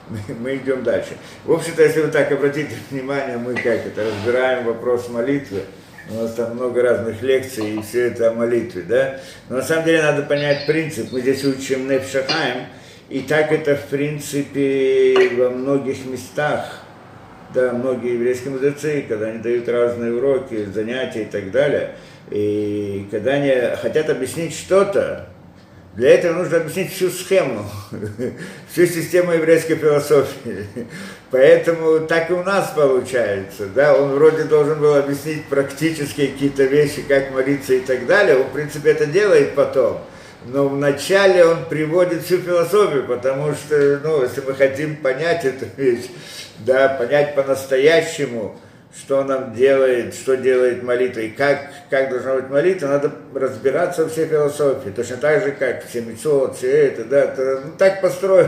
мы идем дальше. В общем-то, если вы так обратите внимание, мы как это, разбираем вопрос молитвы. У нас там много разных лекций, и все это о молитве, да? Но на самом деле надо понять принцип. Мы здесь учим Нефеш ха-Хаим, и так это, в принципе, во многих местах, да, многие еврейские мудрецы, когда они дают разные уроки, занятия и так далее, и когда они хотят объяснить что-то, для этого нужно объяснить всю схему, всю систему еврейской философии. Поэтому так и у нас получается. Да? Он вроде должен был объяснить практически какие-то вещи, как молиться и так далее. Он, в принципе, это делает потом. Но вначале он приводит всю философию, потому что, ну, если мы хотим понять эту вещь, да, понять по-настоящему, что нам делает, что делает молитва и как должна быть молитва, надо разбираться во всей философии. Точно так же, как все мицвот, все это, да, ну, так построено,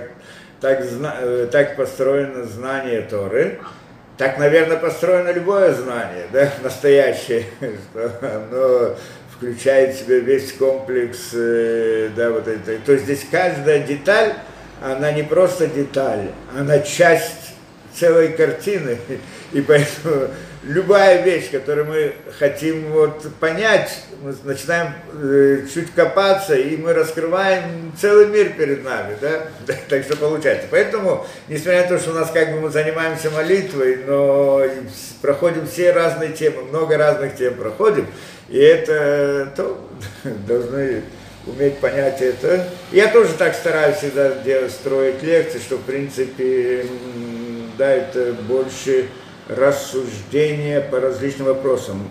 так построено знание Торы, так, наверное, построено любое знание, да, настоящее, что оно включает в себя весь комплекс, да, вот это. То есть здесь каждая деталь, она не просто деталь, она часть целой картины, и поэтому любая вещь, которую мы хотим вот понять, мы начинаем чуть копаться, и мы раскрываем целый мир перед нами, да? Так что получается. Поэтому, несмотря на то, что у нас как бы мы занимаемся молитвой, но проходим все разные темы, много разных тем проходим, и это то должны уметь понять это. Я тоже так стараюсь всегда строить лекции, что в принципе, да, это больше рассуждение по различным вопросам.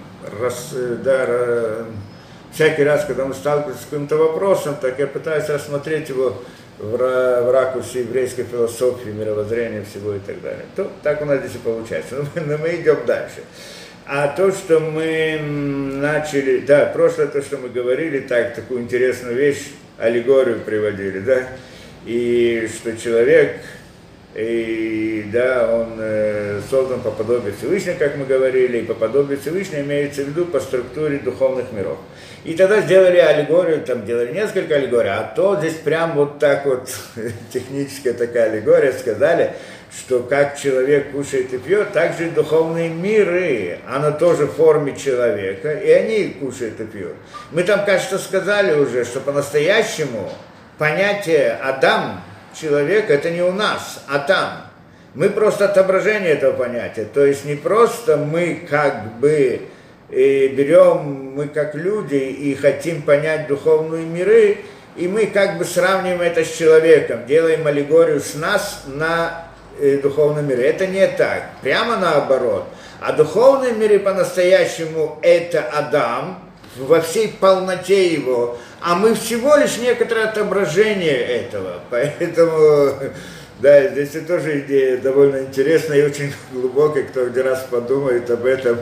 Всякий раз, когда мы сталкиваемся с каким-то вопросом, так я пытаюсь рассмотреть его в ракурсе еврейской философии, мировоззрения всего и так далее. То, так у нас здесь и получается. Но мы идем дальше. А то, что мы начали, да, прошлое, то, что мы говорили, такую интересную вещь, аллегорию приводили, да, и что человек, и, да, он создан по подобию Всевышнего, как мы говорили, и по подобию Всевышнего имеется в виду по структуре духовных миров. И тогда сделали аллегорию, там делали несколько аллегорий, а то здесь прям вот так вот, техническая такая аллегория, сказали, что как человек кушает и пьет, так же и духовные миры, оно тоже в форме человека, и они кушают и пьют. Мы там, кажется, сказали уже, что по-настоящему понятие Адам, человек, это не у нас, а там. Мы просто отображение этого понятия, то есть не просто мы как бы берем, мы как люди и хотим понять духовные миры, и мы как бы сравниваем это с человеком, делаем аллегорию с нас на духовном мире. Это не так, прямо наоборот. А духовные миры по-настоящему это Адам во всей полноте его, а мы всего лишь некоторое отображение этого. Поэтому, да, здесь тоже идея довольно интересная и очень глубокая, кто где раз подумает об этом,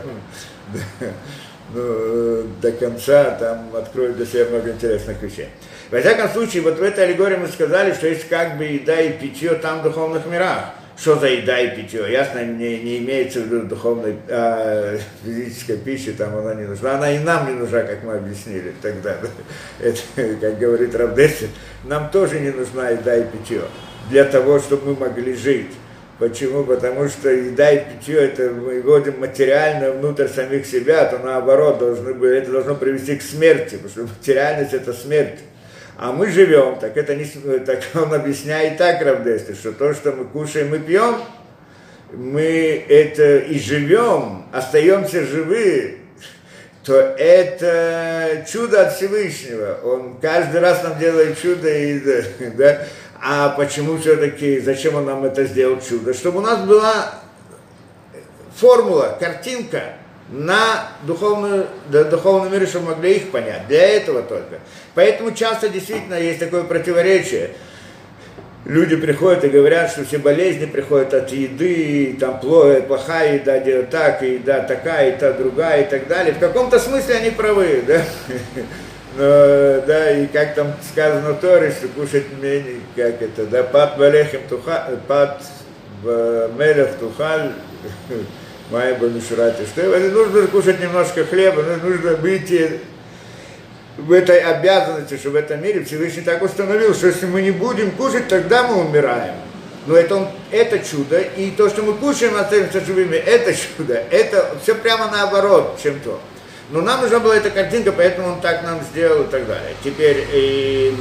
ну, до конца, там откроет для себя много интересных вещей. Во всяком случае, вот в этой аллегории мы сказали, что есть как бы еда и питье там в духовных мирах. Что за еда и питье? Ясно, не имеется в виду духовной, физической пищи, там она не нужна. Она и нам не нужна, как мы объяснили тогда. Это, как говорит Рав Дессер, нам тоже не нужна еда и питье для того, чтобы мы могли жить. Почему? Потому что еда и питье, это мы вводим материально внутрь самих себя, то наоборот, это должно привести к смерти, потому что материальность – это смерть. А мы живем, так это не, так он объясняет так, Рав Дессер, что то, что мы кушаем и пьем, мы это и живем, остаемся живы, то это чудо от Всевышнего. Он каждый раз нам делает чудо, да? А почему все-таки, зачем он нам это сделал чудо? Чтобы у нас была формула, картинка на духовный мир, чтобы могли их понять. Для этого только. Поэтому часто действительно есть такое противоречие. Люди приходят и говорят, что все болезни приходят от еды, там плохая еда делает так, и еда такая, и та другая, и так далее. В каком-то смысле они правы, да? Но, да, и как там сказано в Торе, что кушать менее, как это, да, пат валехем тухаль, пат мелех тухаль, майя бамишурати, что нужно кушать немножко хлеба, нужно выйти в этой обязанности, что в этом мире Всевышний так установил, что если мы не будем кушать, тогда мы умираем. Но это чудо, и то, что мы кушаем, остаемся живыми, это чудо. Это все прямо наоборот, чем то. Но нам нужна была эта картинка, поэтому он так нам сделал и так далее. Теперь, и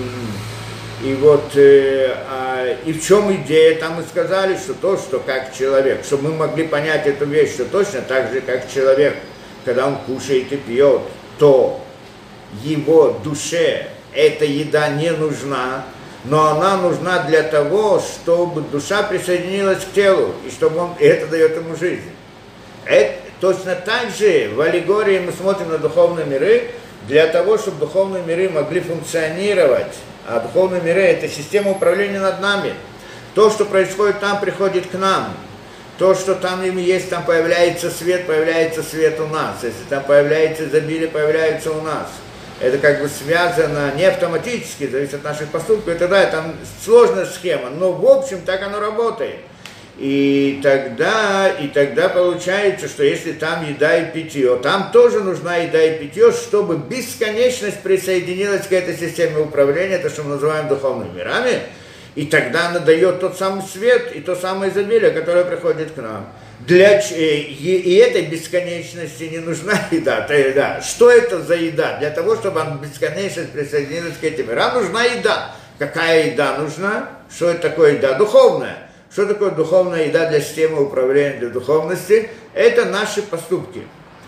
в чем идея? Там мы сказали, что то, что как человек, чтобы мы могли понять эту вещь, что точно так же, как человек, когда он кушает и пьет, то его душе эта еда не нужна, но она нужна для того, чтобы душа присоединилась к телу, и это дает ему жизнь. Точно так же в аллегории мы смотрим на духовные миры, для того, чтобы духовные миры могли функционировать, а духовные миры – это система управления над нами. То, что происходит там, приходит к нам. То, что там им есть, там появляется свет у нас. Если там появляется изобилие, появляется у нас. Это как бы связано не автоматически, зависит от наших поступков. Это да, там сложная схема, но в общем так оно работает. И тогда получается, что если там еда и питье, там тоже нужна еда и питье, чтобы бесконечность присоединилась к этой системе управления, то, что мы называем духовными мирами, и тогда она дает тот самый свет и то самое изобилие, которое приходит к нам. И этой бесконечности не нужна еда. Что это за еда? Для того, чтобы она бесконечность присоединилась к этим мирам, нужна еда. Какая еда нужна? Что это такое еда? Духовная. Что такое духовная еда для системы управления, для духовности? Это наши поступки.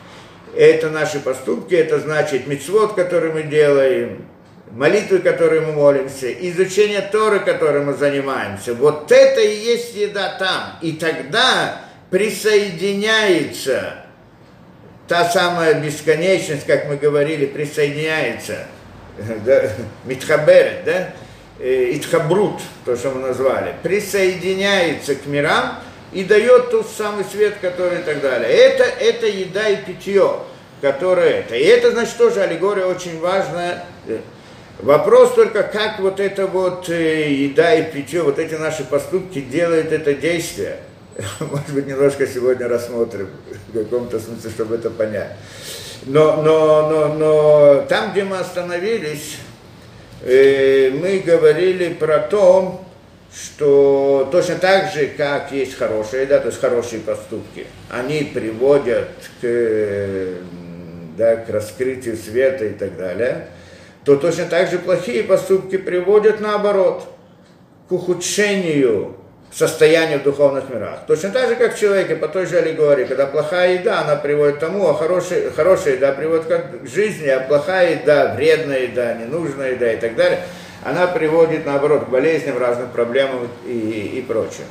Это значит мицвот, который мы делаем, молитвы, которые мы молимся, изучение Торы, которым мы занимаемся. Вот это и есть еда там. И тогда присоединяется та самая бесконечность, как мы говорили, присоединяется, да, митхаберет, да? Итхабрут, то, что мы назвали, присоединяется к мирам и дает тот самый свет, который и так далее. Это еда и питье, которое это. И это, значит, тоже аллегория очень важная. Вопрос только, как вот это вот еда и питье, вот эти наши поступки делают это действие. Может быть, немножко сегодня рассмотрим, в каком-то смысле, чтобы это понять. Но там, где мы остановились, мы говорили про то, что точно так же, как есть хорошая еда, то есть хорошие поступки, они приводят к раскрытию света и так далее, то точно так же плохие поступки приводят наоборот, к ухудшению состояния в духовных мирах. Точно так же, как в человеке, по той же аллегории, когда плохая еда, она приводит к тому, а хорошая еда приводит к жизни, а плохая еда, вредная еда, ненужная еда и так далее, она приводит, наоборот, к болезням, разным проблемам и прочее.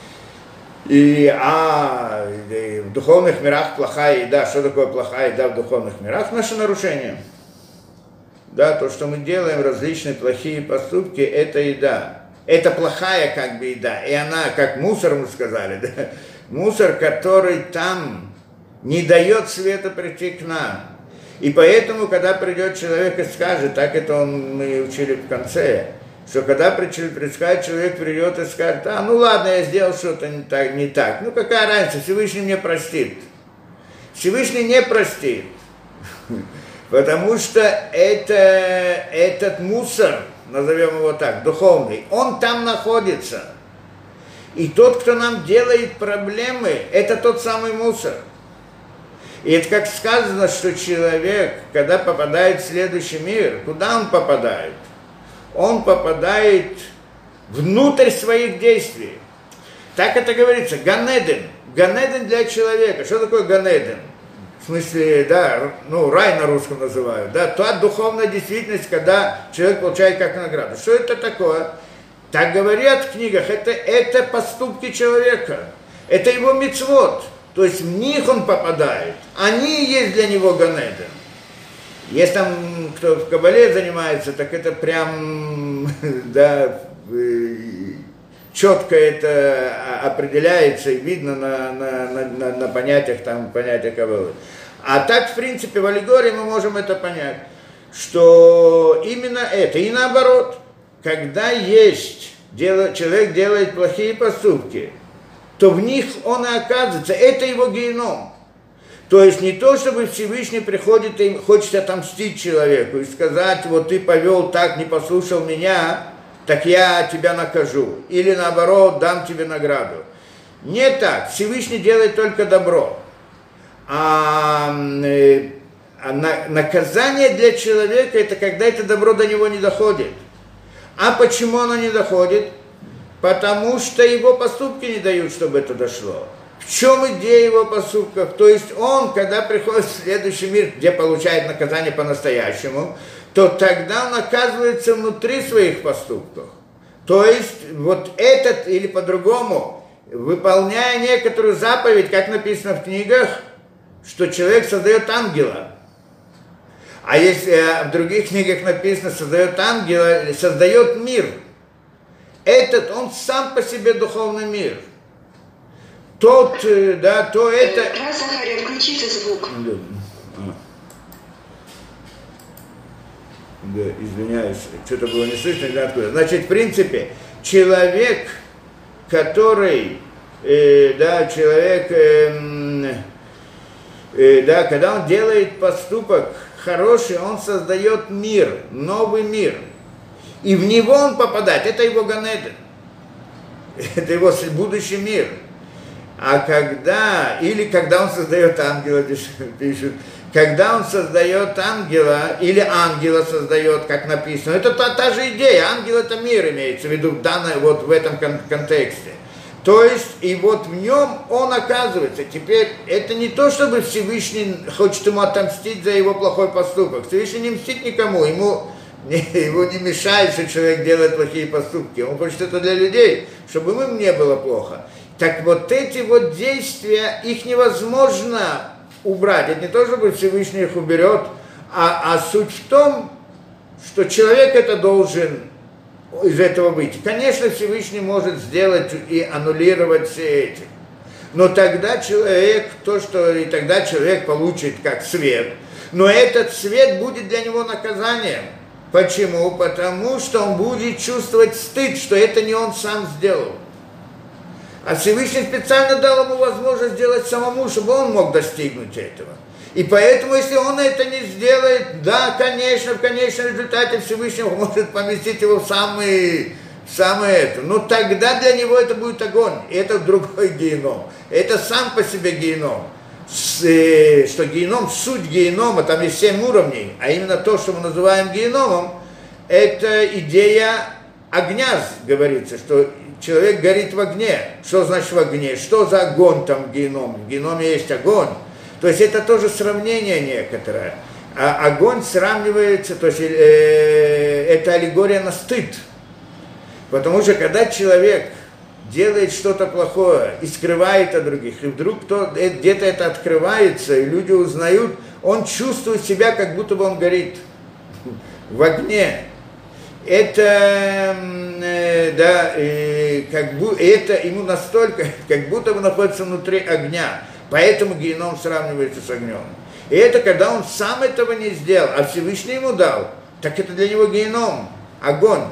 В духовных мирах плохая еда, что такое плохая еда в духовных мирах? Наше нарушение. Да, то, что мы делаем, различные плохие поступки, это еда. Это плохая как бы еда, и она, как мусор, мы сказали, да? Мусор, который там не дает света прийти к нам. И поэтому, когда придет человек и скажет, так это мы учили в конце, что когда предскажет, человек придет и скажет, ну ладно, я сделал что-то не так. Ну какая разница, Всевышний мне простит. Всевышний не простит, потому что этот мусор, назовем его так, духовный, он там находится. И тот, кто нам делает проблемы, это тот самый мусор. И это как сказано, что человек, когда попадает в следующий мир, куда он попадает? Он попадает внутрь своих действий. Так это говорится, Ганеден. Ганеден для человека. Что такое Ганеден? В смысле, рай на русском называют, да, та духовная действительность, когда человек получает как награду. Что это такое? Так говорят в книгах, это поступки человека, это его мицвот, то есть в них он попадает, они есть для него Ганеден. Если там кто в Кабале занимается, так это прям, четко это определяется и видно на понятиях Каббалы. А так, в принципе, в аллегории мы можем это понять, что именно это. И наоборот, когда человек делает плохие поступки, то в них он и оказывается, это его геном. То есть не то, чтобы Всевышний приходит и хочет отомстить человеку и сказать, вот ты повел так, не послушал меня, так я тебя накажу. Или наоборот, дам тебе награду. Не так. Всевышний делает только добро. Наказание для человека – это когда это добро до него не доходит. А почему оно не доходит? Потому что его поступки не дают, чтобы это дошло. В чем идея его поступков? То есть он, когда приходит в следующий мир, где получает наказание по-настоящему, то тогда он оказывается внутри своих поступков. То есть вот этот, или по-другому, выполняя некоторую заповедь, как написано в книгах, что человек создает ангела. А если в других книгах написано, создает ангела, создает мир. Этот, он сам по себе духовный мир. Тот, да, то это... Захария, включите звук. Да, извиняюсь, что-то было не слышно, не знаю откуда. Значит, в принципе, человек, который, когда он делает поступок хороший, он создает мир, новый мир. И в него он попадает, это его Ганеден, это его будущий мир. А когда он создает ангела, пишут, когда он создает ангела, или ангела создает, как написано, это та же идея, ангел это мир имеется в виду, вот в этом контексте. То есть, и вот в нем он оказывается. Теперь, это не то, чтобы Всевышний хочет ему отомстить за его плохой поступок. Всевышний не мстит никому, его не мешает, что человек делает плохие поступки. Он хочет это для людей, чтобы им не было плохо. Так вот эти вот действия, их невозможно убрать. Это не то, чтобы Всевышний их уберет, а суть в том, что человек это должен из этого выйти. Конечно, Всевышний может сделать и аннулировать все эти. Но тогда человек получит как свет. Но этот свет будет для него наказанием. Почему? Потому что он будет чувствовать стыд, что это не он сам сделал. А Всевышний специально дал ему возможность сделать самому, чтобы он мог достигнуть этого. И поэтому, если он это не сделает, да, конечно, в конечном результате Всевышний может поместить его в самое это. Но тогда для него это будет огонь, и это другой геном. Это сам по себе геном. Что геном, суть генома, там есть 7 уровней, а именно то, что мы называем геномом, это идея огня, говорится, что человек горит в огне. Что значит в огне? Что за огонь там в геноме? В геноме есть огонь. То есть это тоже сравнение некоторое. А огонь сравнивается, то есть это аллегория на стыд. Потому что когда человек делает что-то плохое и скрывает от других, и вдруг где-то это открывается, и люди узнают, он чувствует себя, как будто бы он горит в огне. Это, это ему настолько, как будто бы находится внутри огня. Поэтому геном сравнивается с огнем. И это когда он сам этого не сделал, а Всевышний ему дал, так это для него геном, огонь,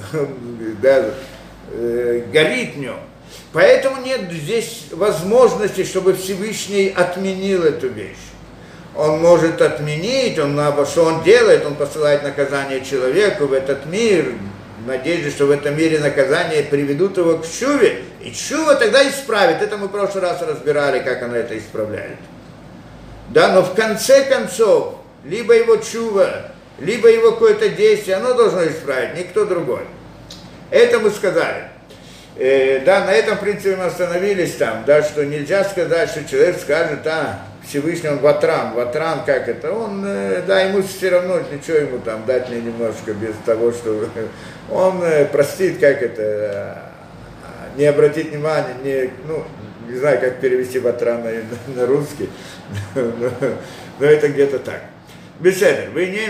горит в нем. Поэтому нет здесь возможности, чтобы Всевышний отменил эту вещь. Он может отменить, что он делает, он посылает наказание человеку в этот мир, в надежде, что в этом мире наказания приведут его к чуве, и чува тогда исправит. Это мы в прошлый раз разбирали, как она это исправляет. Да, но в конце концов, либо его чува, либо его какое-то действие, оно должно исправить, никто другой. Это мы сказали. На этом принципе мы остановились там, да, что нельзя сказать, что человек скажет, Всевышний он ватран, как это, он, ему все равно, ничего ему там дать мне немножко, без того, что он простит, как это, не обратить внимания, не знаю, как перевести ватран на русский, но это где-то так. Беседер. Вы не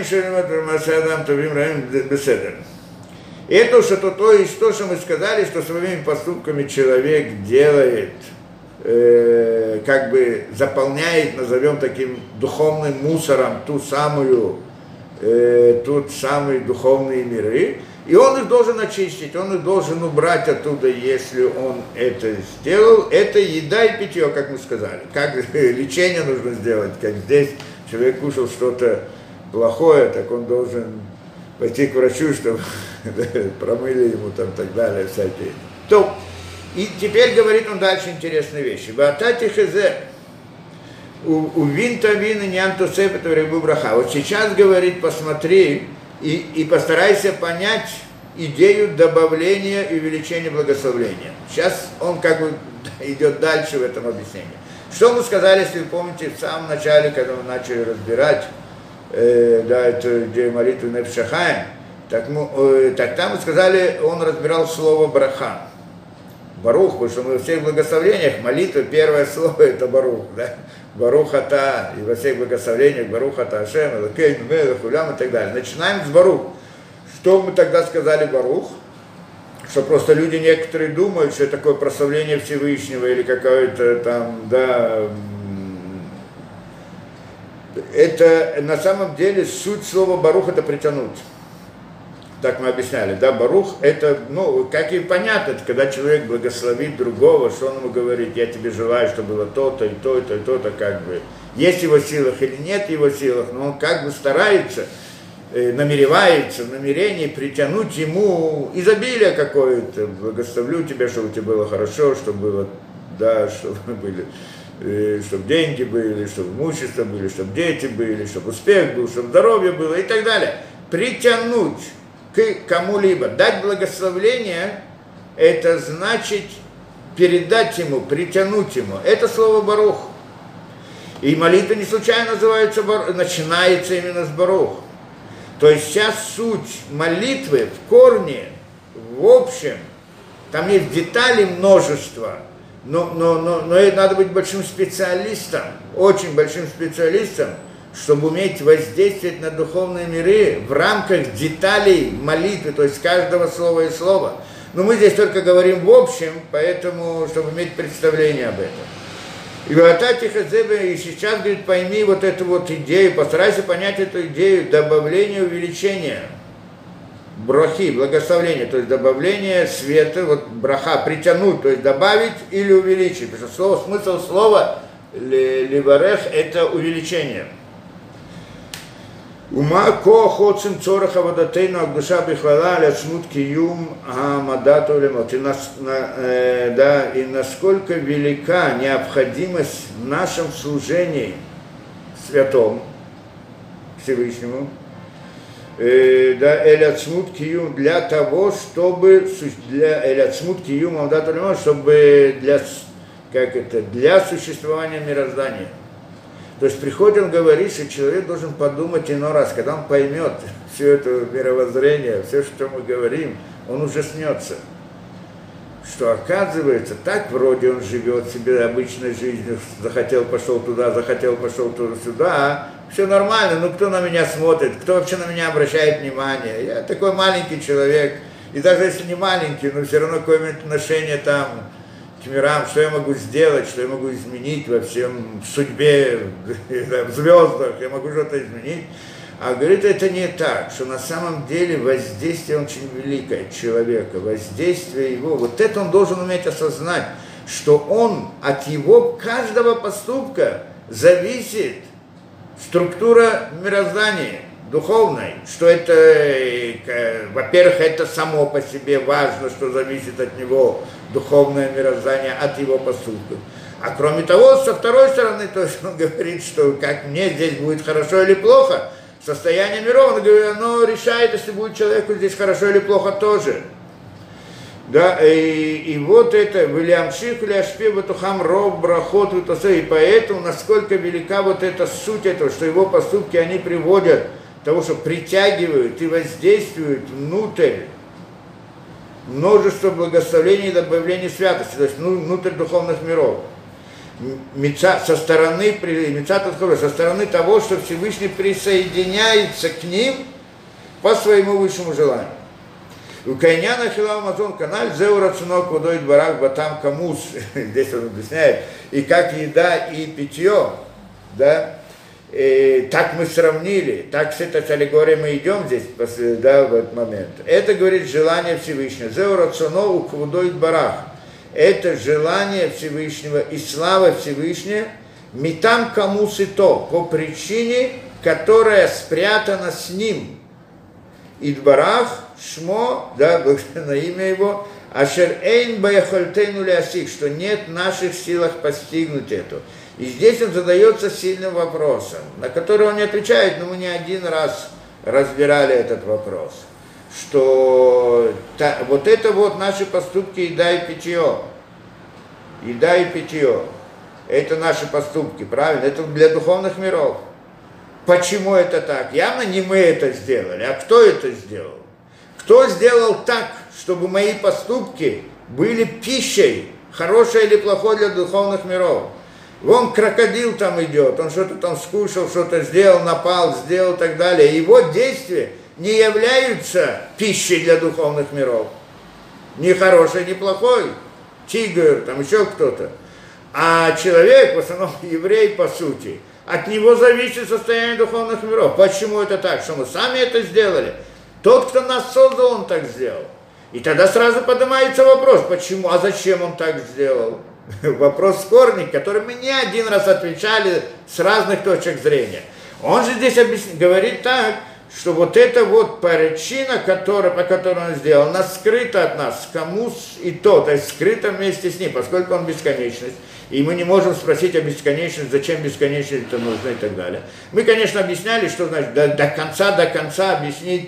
беседер. Это то есть то, что мы сказали, что своими поступками человек делает, заполняет, назовем таким духовным мусором тот самые духовные миры, и он их должен очистить, он их должен убрать оттуда, если он это сделал. Это еда и питье, как мы сказали. Как лечение нужно сделать, как здесь человек кушал что-то плохое, так он должен пойти к врачу, чтобы промыли ему там так далее, всякие. То, и теперь говорит он дальше интересные вещи. Ватати хезе, у винта вина нянту сепету рыбу браха. Вот сейчас говорит, посмотри и постарайся понять идею добавления и увеличения благословения. Сейчас он как бы идет дальше в этом объяснении. Что мы сказали, если вы помните, в самом начале, когда мы начали разбирать эту идею молитвы Нефеш Хаим, так там мы сказали, он разбирал слово браха. Барух, потому что мы во всех благословениях, молитва, первое слово это барух, да? Барух ата, и во всех благословениях барух ата Ашем, Элокейну мелех улам и так далее. Начинаем с барух. Что мы тогда сказали барух? Что просто люди некоторые думают, что это такое прославление Всевышнего или какое-то там, да, это на самом деле суть слова барух это притянуть. Так мы объясняли, да, барух это, ну, как и понятно, это когда человек благословит другого, что он ему говорит, я тебе желаю, чтобы было то-то, и то-то, и то-то, как бы, есть в его силах или нет в его силах, но он как бы старается, намеревается в намерении притянуть ему изобилие какое-то, благословлю тебя, чтобы у тебя было хорошо, чтобы было, да, чтобы были, чтобы деньги были, чтобы имущество были, чтобы дети были, чтобы успех был, чтобы здоровье было и так далее. Притянуть к кому-либо, дать благословление, это значит передать ему, притянуть ему. Это слово барух. И молитва не случайно называется начинается именно с барух. То есть сейчас суть молитвы в корне, в общем, там есть деталей множество, но это надо быть большим специалистом, очень большим специалистом, чтобы уметь воздействовать на духовные миры в рамках деталей молитвы, то есть каждого слова и слова. Но мы здесь только говорим в общем, поэтому, чтобы иметь представление об этом. И сейчас, говорит, пойми вот эту вот идею, постарайся понять эту идею добавления, увеличения брахи, благословения, то есть добавление света, вот браха, притянуть, то есть добавить или увеличить, потому что смысл слова ливарех это увеличение. Ума ко хоцим цораха водатейну агдуша бихвала ляцмут киюм амадату лемот. И насколько велика необходимость в нашем служении святом Всевышнему, эляцмут киюм для того, чтобы эляцмут киюм амадату лемот, чтобы для существования мироздания. То есть приходит, он говорит, что человек должен подумать иной раз, когда он поймет все это мировоззрение, все, что мы говорим, он ужаснется. Что оказывается, так вроде он живет себе обычной жизнью, захотел, пошел туда, сюда, все нормально, ну кто на меня смотрит, кто вообще на меня обращает внимание, я такой маленький человек, и даже если не маленький, но все равно какое-то отношение там, мирам, что я могу сделать, что я могу изменить во всем судьбе, в звездах, я могу что-то изменить. А говорит, это не так, что на самом деле воздействие очень великое человека, воздействие его, вот это он должен уметь осознать, что он от его каждого поступка зависит структура мироздания духовной, что это, во-первых, это само по себе важно, что зависит от него духовное мироздание, от его поступков. А кроме того, со второй стороны, то есть он говорит, что как мне здесь будет хорошо или плохо, состояние миров, он говорит, оно решает, если будет человеку здесь хорошо или плохо тоже. Да, и вот это, Вильямших или Ашпе, Батухам, Ров, Брахот, и поэтому, насколько велика вот эта суть этого, что его поступки, они приводят к тому, что притягивают и воздействуют внутрь множество благословений и добавлений святости, то есть внутрь духовных миров. Со стороны того, что Всевышний присоединяется к ним по своему высшему желанию. У Кайняна Хилал Мазон канал Зеу Рацунок Водой Барах Батам Камус, здесь он объясняет, и как еда и питье, да, так мы сравнили, так с этой аллегорией мы идем здесь, да, в этот момент. Это, говорит, желание Всевышнего. Зеу Рацуно Водой Барах. Это желание Всевышнего и слава Всевышнего, Митам Камус и то, по причине, которая спрятана с ним. Идбарах, Шмо, да, на имя его, Ашер эйн баяхольтейну лясик, что нет в наших силах постигнуть это. И здесь он задается сильным вопросом, на который он не отвечает, но мы не один раз разбирали этот вопрос, что вот это вот наши поступки еда и питье, это наши поступки, правильно, это для духовных миров. Почему это так? Явно не мы это сделали, а кто это сделал? Кто сделал так, чтобы мои поступки были пищей, хорошей или плохой для духовных миров? Вон крокодил там идет, он что-то там скушал, что-то сделал, напал, сделал и так далее. Его действия не являются пищей для духовных миров. Ни хорошей, ни плохой. Тигр, там еще кто-то. А человек, в основном еврей по сути, от него зависит состояние духовных миров. Почему это так? Что мы сами это сделали? Тот, кто нас создал, он так сделал. И тогда сразу поднимается вопрос, почему, а зачем он так сделал? Вопрос в корне, который мы не один раз отвечали с разных точек зрения. Он же здесь говорит так, что вот эта вот причина, по которой он сделал, она скрыта от нас, кому и то есть скрыта вместе с ним, поскольку он бесконечность. И мы не можем спросить о бесконечности, зачем бесконечность это нужно и так далее. Мы, конечно, объясняли, что значит до конца объяснить,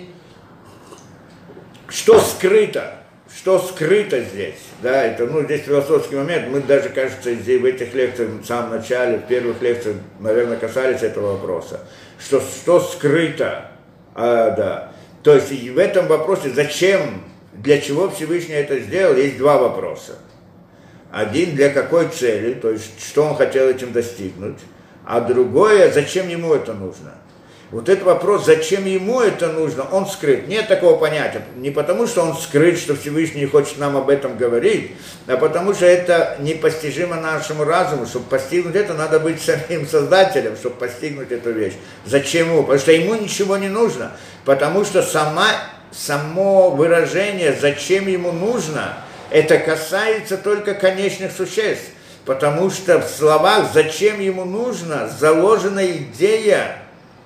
что скрыто здесь. Да, это, здесь философский момент. Мы даже, кажется, здесь в этих лекциях, в самом начале, в первых лекциях, наверное, касались этого вопроса. Что скрыто. Да. То есть и в этом вопросе, зачем, для чего Всевышний это сделал, есть два вопроса. Один, для какой цели, то есть что он хотел этим достигнуть, а другое, зачем ему это нужно. Вот этот вопрос, зачем ему это нужно, он скрыт. Нет такого понятия. Не потому, что он скрыт, что Всевышний не хочет нам об этом говорить, а потому, что это непостижимо нашему разуму. Чтобы постигнуть это, надо быть самим создателем, чтобы постигнуть эту вещь. Зачем ему? Потому что ему ничего не нужно. Потому что само выражение «зачем ему нужно» это касается только конечных существ. Потому что в словах «зачем ему нужно» заложена идея,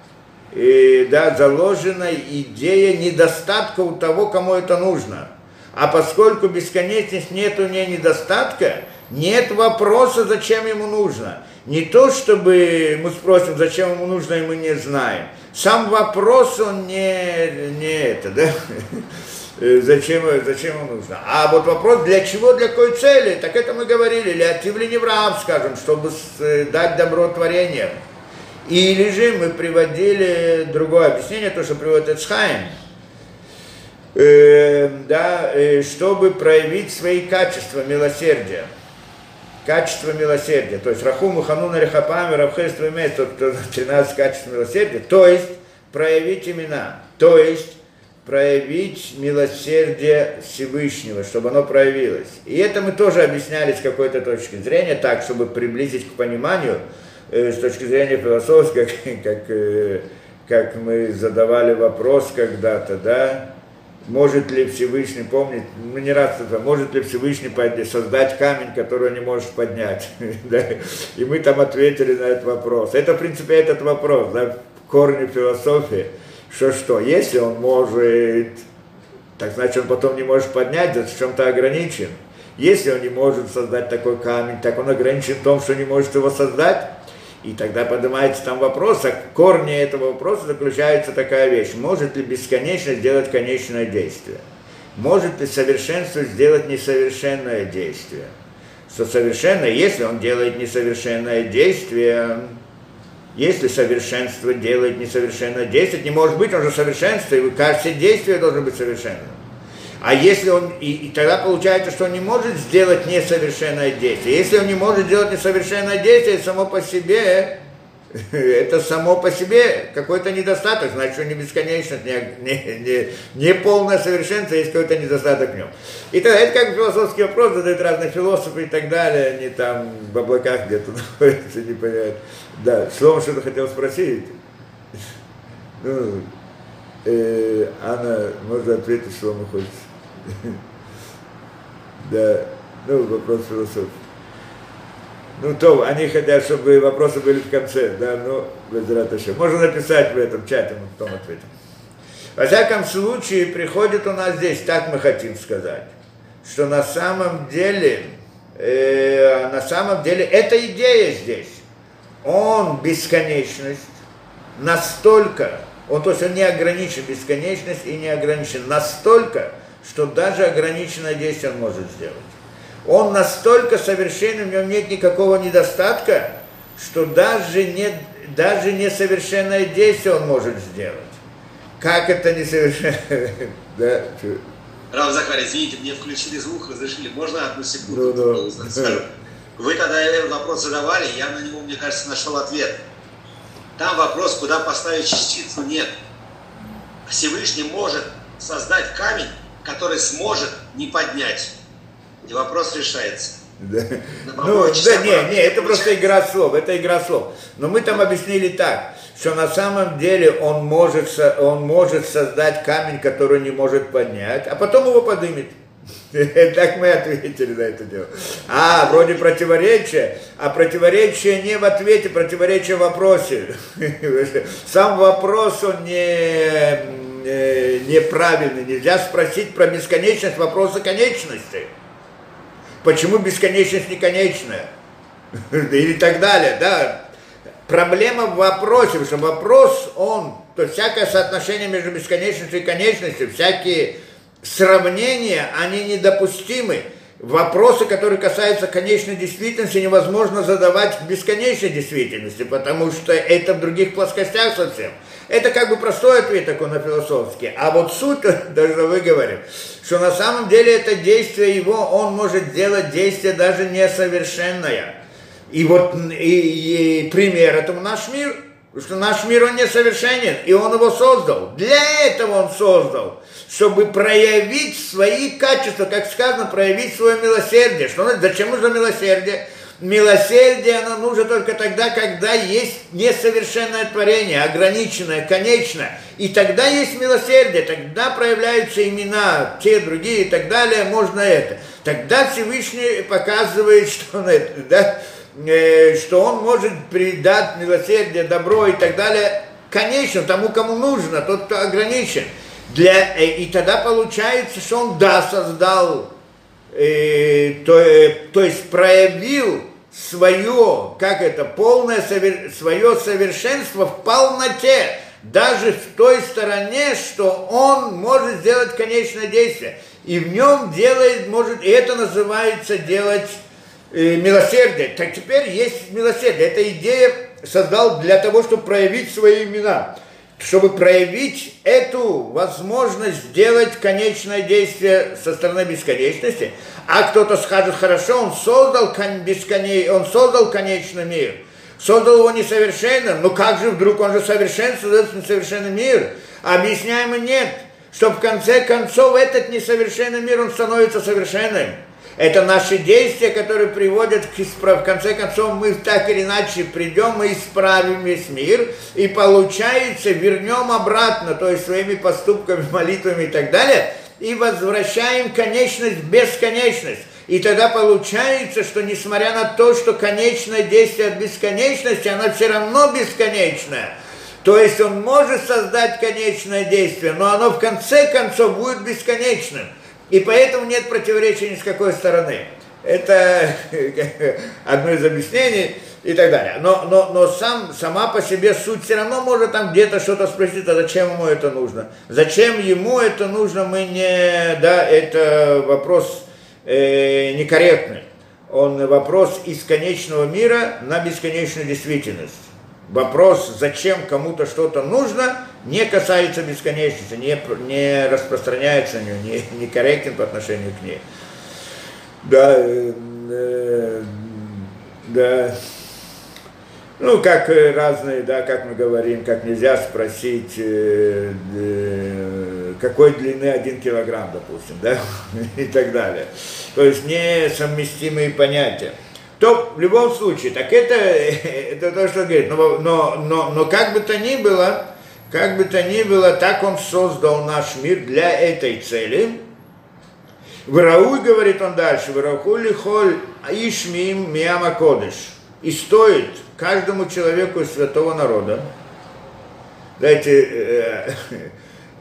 заложена идея недостатка у того, кому это нужно. А поскольку бесконечность нет у нее недостатка, нет вопроса, зачем ему нужно. Не то, чтобы мы спросим, зачем ему нужно, и мы не знаем. Сам вопрос, он не это, да? Зачем ему нужно. А вот вопрос, для чего, для какой цели, так это мы говорили, леатив ли неврав, скажем, чтобы дать добро творениям. Или же мы приводили другое объяснение, то, что приводит Эцхайм, чтобы проявить свои качества милосердия. Качество милосердия. То есть Рахуму, Хануна, Рехапами, Равхество имеет, тот, кто 13 качеств милосердия. То есть проявить имена. То есть проявить милосердие Всевышнего, чтобы оно проявилось. И это мы тоже объясняли с какой-то точки зрения, так, чтобы приблизить к пониманию, с точки зрения философской, как мы задавали вопрос когда-то, да, может ли Всевышний, помнить, мы не раз это, может ли Всевышний создать камень, который он не может поднять, да? И мы там ответили на этот вопрос. Это, в принципе, этот вопрос, да, в корне философии, что, если он может, так значит, он потом не может поднять, за чем-то ограничен. Если он не может создать такой камень, так он ограничен в том, что не может его создать. И тогда поднимается там вопрос, а в корне этого вопроса заключается такая вещь. Может ли бесконечность сделать конечное действие? Может ли совершенство сделать несовершенное действие? Что совершенное, если он делает несовершенное действие, если совершенство делает несовершенное действие, это не может быть, он же совершенство, и все действия должны быть совершенными. А если он, и тогда получается, что он не может сделать несовершенное действие. Если он не может сделать несовершенное действие, это само по себе какой-то недостаток, значит, что не бесконечность, не полное совершенство, есть какой-то недостаток в нем. И тогда это как философский вопрос, задают разные философы и так далее, они там в облаках где-то находятся, не понимают. Да, Шломо что-то хотел спросить. Анна, можно ответить, Шломо хочет. Да, вопрос философии. То, они хотят, чтобы вопросы были в конце, да, без раташи. Можно написать в этом чате, мы потом ответим. Во всяком случае, приходит у нас здесь, так мы хотим сказать, что на самом деле эта идея здесь, он бесконечность, настолько, то есть он не ограничен бесконечность и не ограничен настолько, что даже ограниченное действие он может сделать. Он настолько совершенен, в нем нет никакого недостатка, что даже несовершенное действие он может сделать. Как это несовершенное? Да? Рав Захар, извините, мне включили звук, разрешили. Можно одну секунду? Скажу. Вы когда этот вопрос задавали, я на него, мне кажется, нашел ответ. Там вопрос, куда поставить частицу, нет. Всевышний может создать камень, который сможет не поднять. И вопрос решается. Да. Это просто игра слов, Но мы там объяснили так, что на самом деле он может создать камень, который не может поднять, а потом его поднимет. Так мы ответили на это дело. Вроде противоречие, а противоречие не в ответе, противоречие в вопросе. Сам вопрос, он неправильный. Нельзя спросить про бесконечность вопроса конечности. Почему бесконечность не конечная? Или так далее, да. Проблема в вопросе, потому что вопрос, то есть всякое соотношение между бесконечностью и конечностью, всякие сравнения, они недопустимы. Вопросы, которые касаются конечной действительности, невозможно задавать в бесконечной действительности, потому что это в других плоскостях совсем. Это как бы простой ответ такой на философский. А вот суть, даже мы говорим, что на самом деле это действие его, он может делать действие даже несовершенное. И пример этому наш мир, потому что наш мир, он несовершенен, и он его создал. Для этого он создал, чтобы проявить свои качества, как сказано, проявить свое милосердие. Зачем нужно милосердие? Милосердие, оно нужно только тогда, когда есть несовершенное творение, ограниченное, конечное. И тогда есть милосердие, тогда проявляются имена, те, другие и так далее, можно это. Тогда Всевышний показывает, что он может придать милосердие, добро и так далее конечно, тому, кому нужно, тот, кто ограничен. И тогда получается, что он создал, то есть проявил свое, свое совершенство в полноте, даже в той стороне, что он может сделать конечное действие. И в нем и это называется делать милосердие. Так теперь есть милосердие. Эта идея создал для того, чтобы проявить свои имена. Чтобы проявить эту возможность сделать конечное действие со стороны бесконечности. А кто-то скажет, хорошо, он создал конечный мир, создал его несовершенным, как же вдруг он же совершен, создает несовершенный мир? Объясняем, нет, что в конце концов этот несовершенный мир, он становится совершенным. Это наши действия, которые приводят в конце концов, мы так или иначе придем, мы исправим весь мир, и получается, вернем обратно, то есть своими поступками, молитвами и так далее, и возвращаем конечность в бесконечность. И тогда получается, что несмотря на то, что конечное действие от бесконечности, оно все равно бесконечное. То есть он может создать конечное действие, но оно в конце концов будет бесконечным. И поэтому нет противоречия ни с какой стороны. Это одно из объяснений и так далее. Но сама по себе суть все равно может там где-то что-то спросить, а зачем ему это нужно? Зачем ему это нужно, это вопрос некорректный. Он вопрос из конечного мира на бесконечную действительность. Вопрос, зачем кому-то что-то нужно, не касается бесконечности, не распространяется на нее, не корректен по отношению к ней. Да. Как разные, как мы говорим, как нельзя спросить, какой длины 1 килограмм, допустим, и так далее. То есть несовместимые понятия. То в любом случае, так это то, что говорит. Но как бы то ни было, так он создал наш мир для этой цели. Вырауй, говорит он дальше, вырахули холь ишмим миама кодыш. И стоит каждому человеку из святого народа, знаете,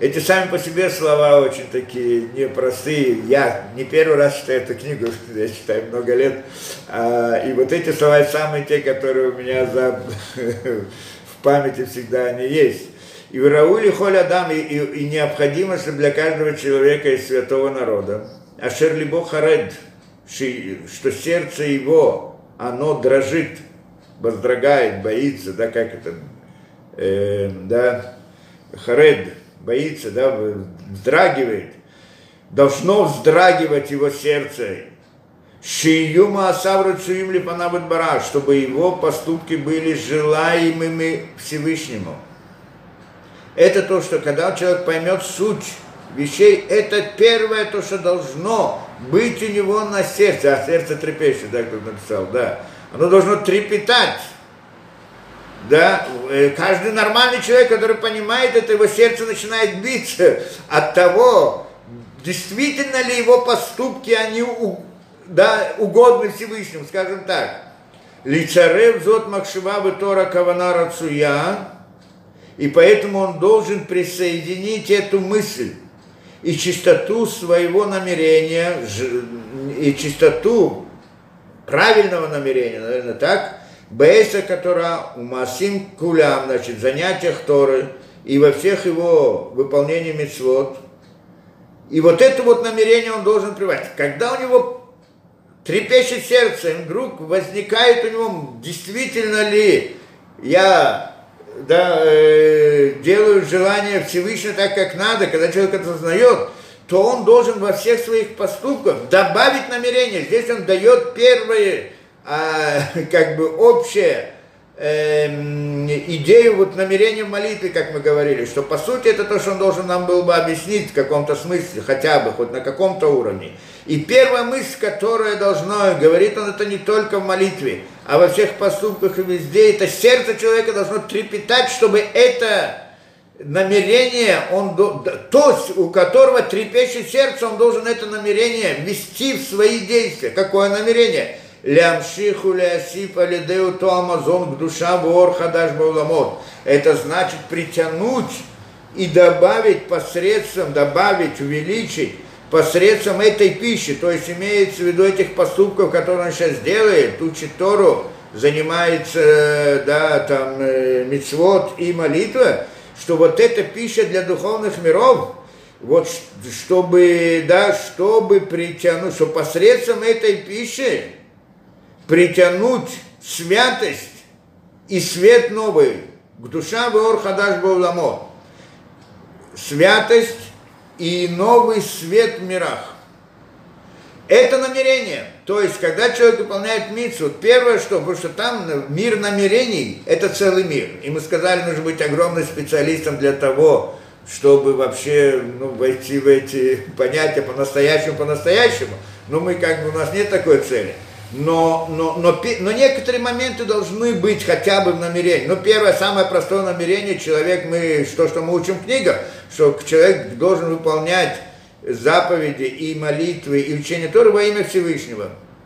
Эти сами по себе слова очень такие непростые. Я не первый раз читаю эту книгу, я читаю много лет. И вот эти слова самые те, которые у меня в памяти всегда они есть. И в Раули холь Адам, и необходимо, чтобы для каждого человека из святого народа, ашер либо харед, что сердце его, оно дрожит, воздрогает, боится, да, как это, да, харед, боится, да, вздрагивает, должно вздрагивать его сердце, шиюма асавру цуим липанават бара, чтобы его поступки были желаемыми Всевышнему. Это то, что когда человек поймет суть вещей, это первое то, что должно быть у него на сердце, а сердце трепещет, да, кто написал, да, оно должно трепетать. Да, каждый нормальный человек, который понимает это, его сердце начинает биться от того, действительно ли его поступки, они угодны Всевышнему, скажем так. Лицарев зот макшива витора кавана рацуя, и поэтому он должен присоединить эту мысль и чистоту своего намерения, и чистоту правильного намерения, наверное, так, Бейса, которая у Масим Кулям, значит, в занятиях Торы и во всех его выполнении мицвот. И вот это вот намерение он должен приводить. Когда у него трепещет сердце, вдруг возникает у него, действительно ли я делаю желание Всевышнего так, как надо, когда человек это осознает, то он должен во всех своих поступках добавить намерение. Здесь он дает первые как бы общая идею вот намерения в молитве, как мы говорили, что по сути это то, что он должен нам был бы объяснить в каком-то смысле, хотя бы, хоть на каком-то уровне. И первая мысль, которая должна, говорит он, это не только в молитве, а во всех поступках и везде, это сердце человека должно трепетать, чтобы это намерение, тот, у которого трепещет сердце, он должен это намерение ввести в свои действия. Какое намерение? Лямшиху лясифа лидеу то амазон к душа вор хадаш бауламот. Это значит притянуть и добавить посредством, увеличить посредством этой пищи, то есть имеется в виду этих поступков, которые он сейчас делает, учит Тору, занимается, мицвот и молитва, что вот эта пища для духовных миров, вот чтобы притянуть, что посредством этой пищи притянуть святость и свет новый к душам веор хадаш бауламот. Святость и новый свет в мирах. Это намерение. То есть, когда человек выполняет мицву, первое что, потому что там мир намерений, это целый мир. И мы сказали, нужно быть огромным специалистом для того, чтобы вообще войти в эти понятия по-настоящему. Но мы у нас нет такой цели. Но некоторые моменты должны быть хотя бы в намерении. Первое, самое простое намерение, человек, что мы учим в книгах, что человек должен выполнять заповеди и молитвы и учение Торы во имя Всевышнего.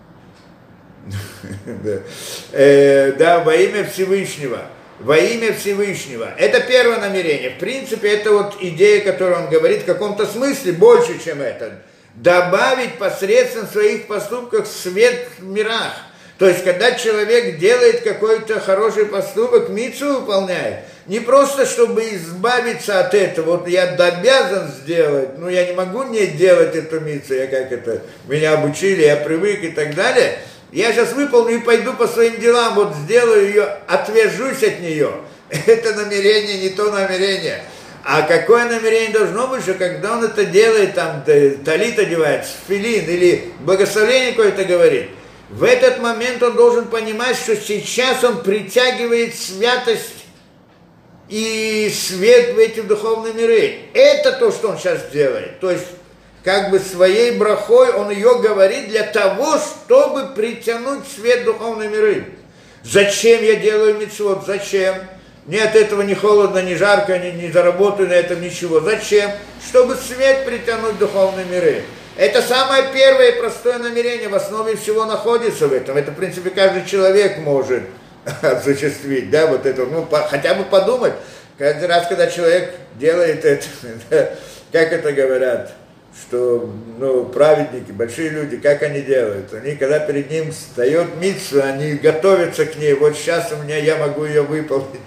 Да, во имя Всевышнего. Во имя Всевышнего. Это первое намерение. В принципе, это вот идея, которую он говорит в каком-то смысле больше, чем это. Добавить посредством своих поступков свет в мирах. То есть, когда человек делает какой-то хороший поступок, мицву выполняет, не просто чтобы избавиться от этого, вот я обязан сделать, я не могу не делать эту мицву, меня обучили, я привык и так далее, я сейчас выполню и пойду по своим делам, вот сделаю ее, отвяжусь от нее. Это намерение, не то намерение. А какое намерение должно быть, что когда он это делает, талит одевает, филин или благословение какое-то говорит, в этот момент он должен понимать, что сейчас он притягивает святость и свет в эти духовные миры. Это то, что он сейчас делает. То есть, своей брахой он ее говорит для того, чтобы притянуть свет в духовные миры. Зачем я делаю мицвот? Зачем? Мне от этого ни холодно, ни жарко, не заработаю на этом ничего. Зачем? Чтобы свет притянуть в духовные миры. Это самое первое и простое намерение, в основе всего находится в этом. Это, в принципе, каждый человек может осуществить, хотя бы подумать. Каждый раз, когда человек делает это, как это говорят, что праведники, большие люди, как они делают? Они, когда перед ним встает мицва, они готовятся к ней. Вот сейчас я могу ее выполнить.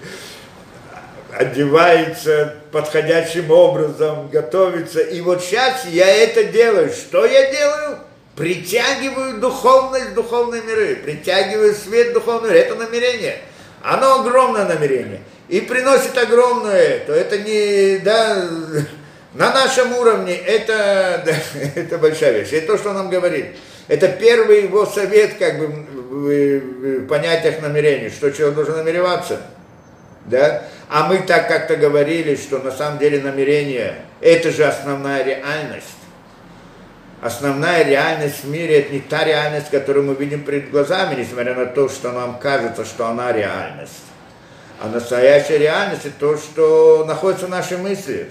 Одевается подходящим образом, готовится. И вот сейчас я это делаю. Что я делаю? Притягиваю духовность в духовные миры. Притягиваю свет в духовный мир. Это намерение. Оно огромное намерение. И приносит огромное. То это не... На нашем уровне это большая вещь. Это то, что он нам говорит. Это первый его совет, в понятиях намерений, что человек должен намереваться. Да? А мы так как-то говорили, что на самом деле намерение – это же основная реальность. Основная реальность в мире – это не та реальность, которую мы видим перед глазами, несмотря на то, что нам кажется, что она реальность. А настоящая реальность – это то, что находится в нашей мысли.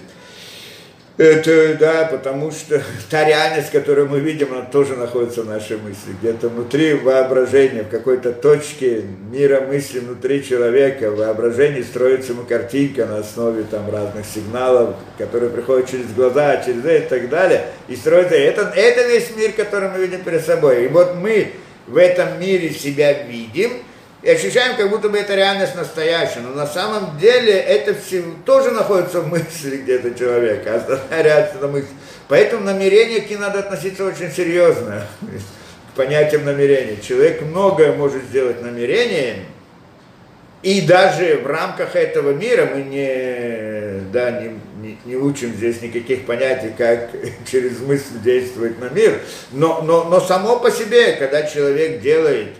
Это, потому что та реальность, которую мы видим, она тоже находится в нашей мысли. Где-то внутри воображения, в какой-то точке мира мысли внутри человека, в воображении строится ему картинка на основе разных сигналов, которые приходят через глаза, через это и так далее. И строится. Это весь мир, который мы видим перед собой. И вот мы в этом мире себя видим, и ощущаем, как будто бы это реальность настоящая. Но на самом деле это все тоже находится в мысли где-то человека, основная реакция на мысль. Поэтому намерение к ним надо относиться очень серьезно, к понятиям намерения. Человек многое может сделать намерением, и даже в рамках этого мира мы не учим здесь никаких понятий, как через мысль действовать на мир. Но само по себе, когда человек делает...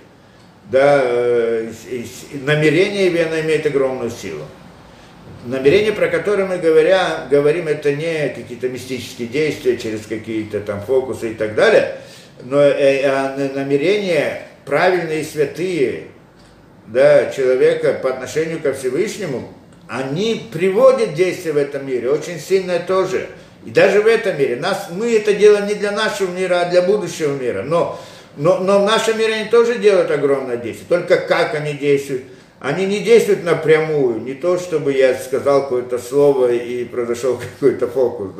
намерение оно имеет огромную силу. Намерение, про которое мы говорим, это не какие-то мистические действия через какие-то фокусы и так далее, но намерения правильные и святые человека по отношению ко Всевышнему, они приводят действия в этом мире, очень сильное тоже. И даже в этом мире. Мы это делаем не для нашего мира, а для будущего мира. Но в нашем мире они тоже делают огромное действие. Только как они действуют? Они не действуют напрямую. Не то, чтобы я сказал какое-то слово и произошел какой-то фокус.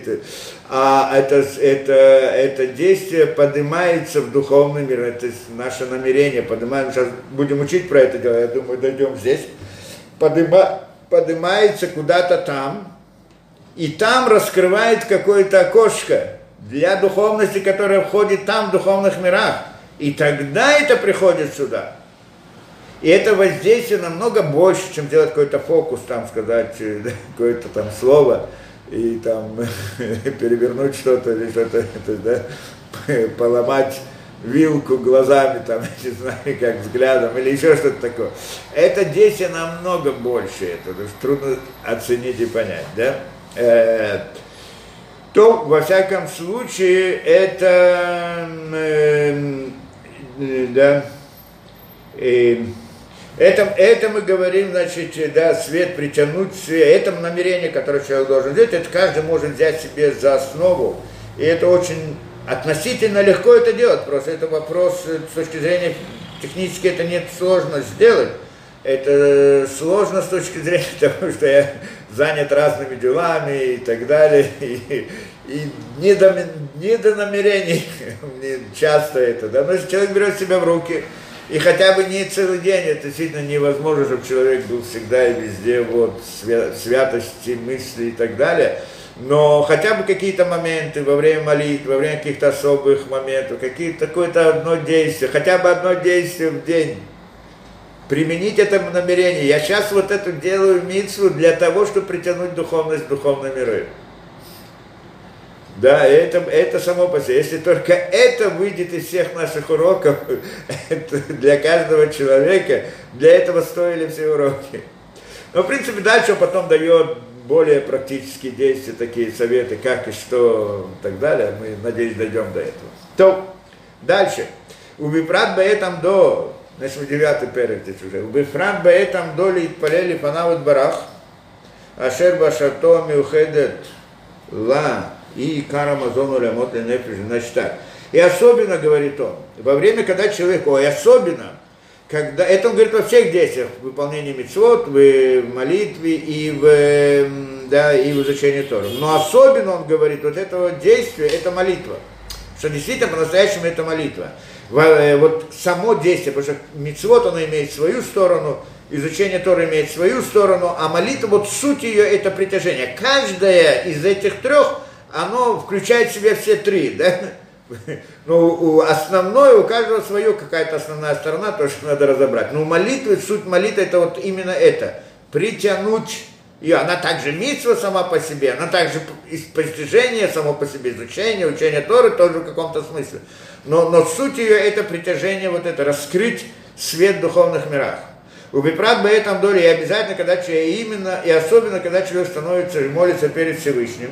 Это действие поднимается в духовный мир. Это наше намерение. Поднимаем. Сейчас будем учить про это дело. Я думаю, дойдем здесь. Поднимается куда-то там. И там раскрывает какое-то окошко для духовности, которая входит там, в духовных мирах. И тогда это приходит сюда. И это воздействие намного больше, чем делать какой-то фокус, сказать какое-то слово, и перевернуть что-то, или что-то, поломать вилку глазами, не знаю, как взглядом, или еще что-то такое. Это действие намного больше, это трудно оценить и понять, то, во всяком случае, это, это мы говорим, свет притянуть, это намерение, которое человек должен сделать, это каждый может взять себе за основу, и это очень относительно легко это делать, просто это вопрос, с точки зрения технически это не сложно сделать, это сложно с точки зрения того, что я занят разными делами и так далее, и не до намерений часто это, но если человек берет себя в руки, и хотя бы не целый день, это действительно невозможно, чтобы человек был всегда и везде, святости, мысли и так далее, но хотя бы какие-то моменты во время молитвы, во время каких-то особых моментов, какое-то одно действие, хотя бы одно действие в день, применить это намерение. Я сейчас эту делаю мицву для того, чтобы притянуть духовность в духовные миры. Это само по себе. Если только это выйдет из всех наших уроков, это для каждого человека, для этого стоили все уроки. Но, в принципе, дальше он потом дает более практические действия, такие советы, как и что, и так далее. Мы, надеюсь, дойдем до этого. То, дальше. Убипрат баэтам до... Значит, 9 перек здесь уже. Убифрат баэтам доли итпалели фанавут барах, ашер башарто миухедет ла и карамазону лямот ленефиш. Значит так. И особенно, говорит он, во время, когда человек, особенно, когда, это он говорит во всех действиях, в выполнении мицвот, в молитве и в изучении Торы. Но особенно он говорит, вот это вот действие, это молитва. Что действительно по-настоящему это молитва. Вот само действие, потому что мицвот, оно имеет свою сторону, изучение Торы имеет свою сторону, а молитва, вот суть ее, это притяжение. Каждая из этих трех, оно включает в себя все три, да? Ну, основное, у каждого свое какая-то основная сторона, то, что надо разобрать. Но молитва, суть молитвы, это вот именно это. Притянуть ее. Она также мицва сама по себе, она также постижение само по себе, изучение, учение Торы тоже в каком-то смысле. Но суть ее это притяжение, вот это, раскрыть свет в духовных мирах. Убипрат бы этом доле, и обязательно, когда человек именно, и особенно, когда человек становится и молится перед Всевышним,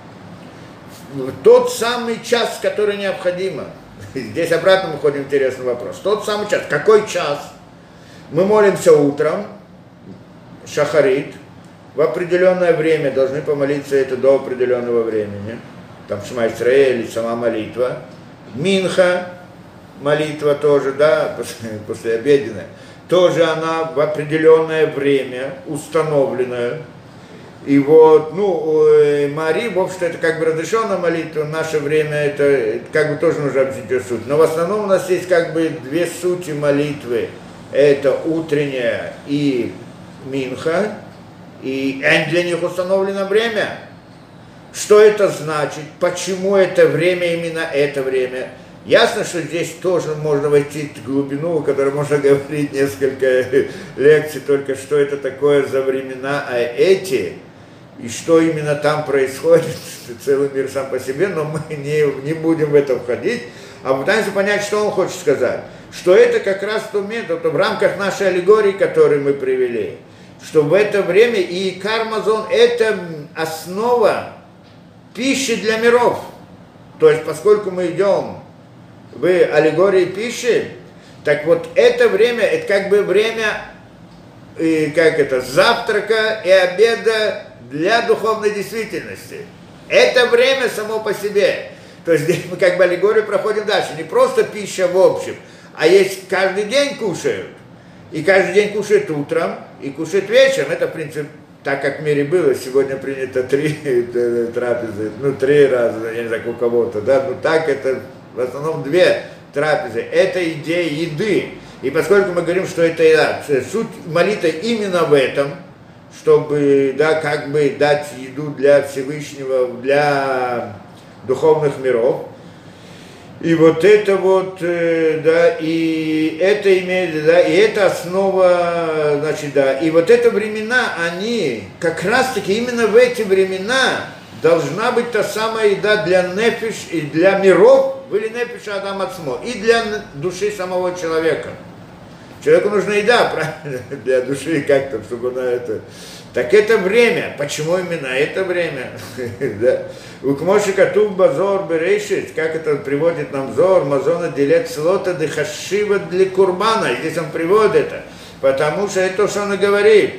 тот самый час, который необходимо. Здесь обратно мы ходим в интересный вопрос. Тот самый час. Какой час? Мы молимся утром, шахарит, в определенное время, должны помолиться это до определенного времени. Там Шма Исраэль, сама молитва. Минха, молитва тоже, да, послеобеденная. Тоже она в определенное время установленная. И вот, Мари, в общем-то, это как бы разрешенная молитва, в наше время это как бы тоже нужно обсудить ее суть. Но в основном у нас есть как бы две сути молитвы. Это утренняя и минха, и для них установлено время. Что это значит? Почему это время, именно это время? Ясно, что здесь тоже можно войти в глубину, о которой можно говорить несколько лекций, только что это такое за времена, а эти... И что именно там происходит, целый мир сам по себе, но мы не будем в это входить, а пытаемся понять, что он хочет сказать. Что это как раз то метод, в рамках нашей аллегории, которую мы привели, что в это время и кармазон это основа пищи для миров. То есть, поскольку мы идем в аллегории пищи, так вот это время, это как бы время, завтрака и обеда, для духовной действительности. Это время само по себе. То есть здесь мы как бы аллегорию проходим дальше. Не просто пища в общем, а есть каждый день кушают. И каждый день кушают утром, и кушают вечером. Это, в принципе, так как в мире было, сегодня принято 3 трапезы, 3 раза, я не знаю, у кого-то, да, так это в основном 2 трапезы. Это идея еды. И поскольку мы говорим, что это суть молитвы именно в этом, чтобы, да, как бы дать еду для Всевышнего, для духовных миров. И вот это вот, да, и это имеет, да, и это основа, значит, да, и вот это времена, они, как раз-таки именно в эти времена должна быть та самая еда для нефиш и для миров, или нефиша Адам Ацмо, и для души самого человека. Человеку нужна еда, правильно, для души как-то, чтобы она это... Так это время. Почему именно это время? У Кмоши Катув Базор Берешит, как это приводит нам Зор, Мазона Дилет Слота Дехашива для Курбана. Здесь он приводит это, потому что это то, что он и говорит,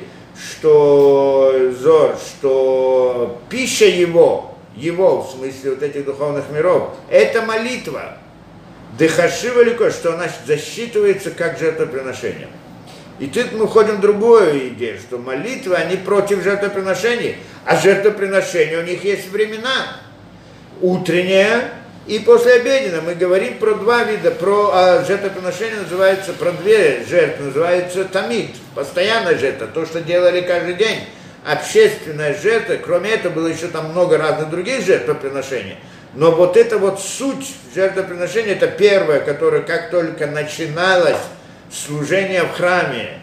что Зор, что пища его, в смысле вот этих духовных миров, это молитва. Дехашива лико, что она засчитывается как жертвоприношение. И тут мы входим в другую идею, что молитвы, они против жертвоприношений, а жертвоприношения у них есть времена. Утренняя и послеобеденная. Мы говорим про 2 вида, про жертвоприношение называется, про 2 жертвы, называется тамид, постоянная жертва, то, что делали каждый день. Общественная жертва, кроме этого было еще там много разных других жертвоприношений. Но вот это вот суть жертвоприношения, это первое, которое как только начиналось служение в храме,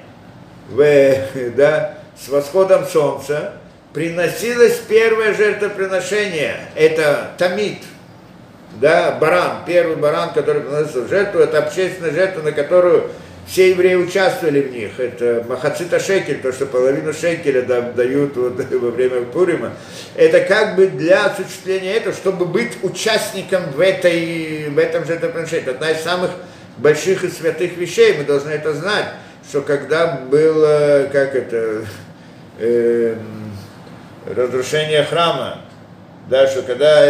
с восходом солнца, приносилось первое жертвоприношение, это тамид, да, баран, первый баран, который приносится в жертву, это общественная жертва, на которую все евреи участвовали в них, это махацита шекель, то, что половину шекеля дают вот во время Пурима, это как бы для осуществления этого, чтобы быть участником в этом жертвоприношении, это одна из самых больших и святых вещей, мы должны это знать, что когда было, разрушение храма, да, что когда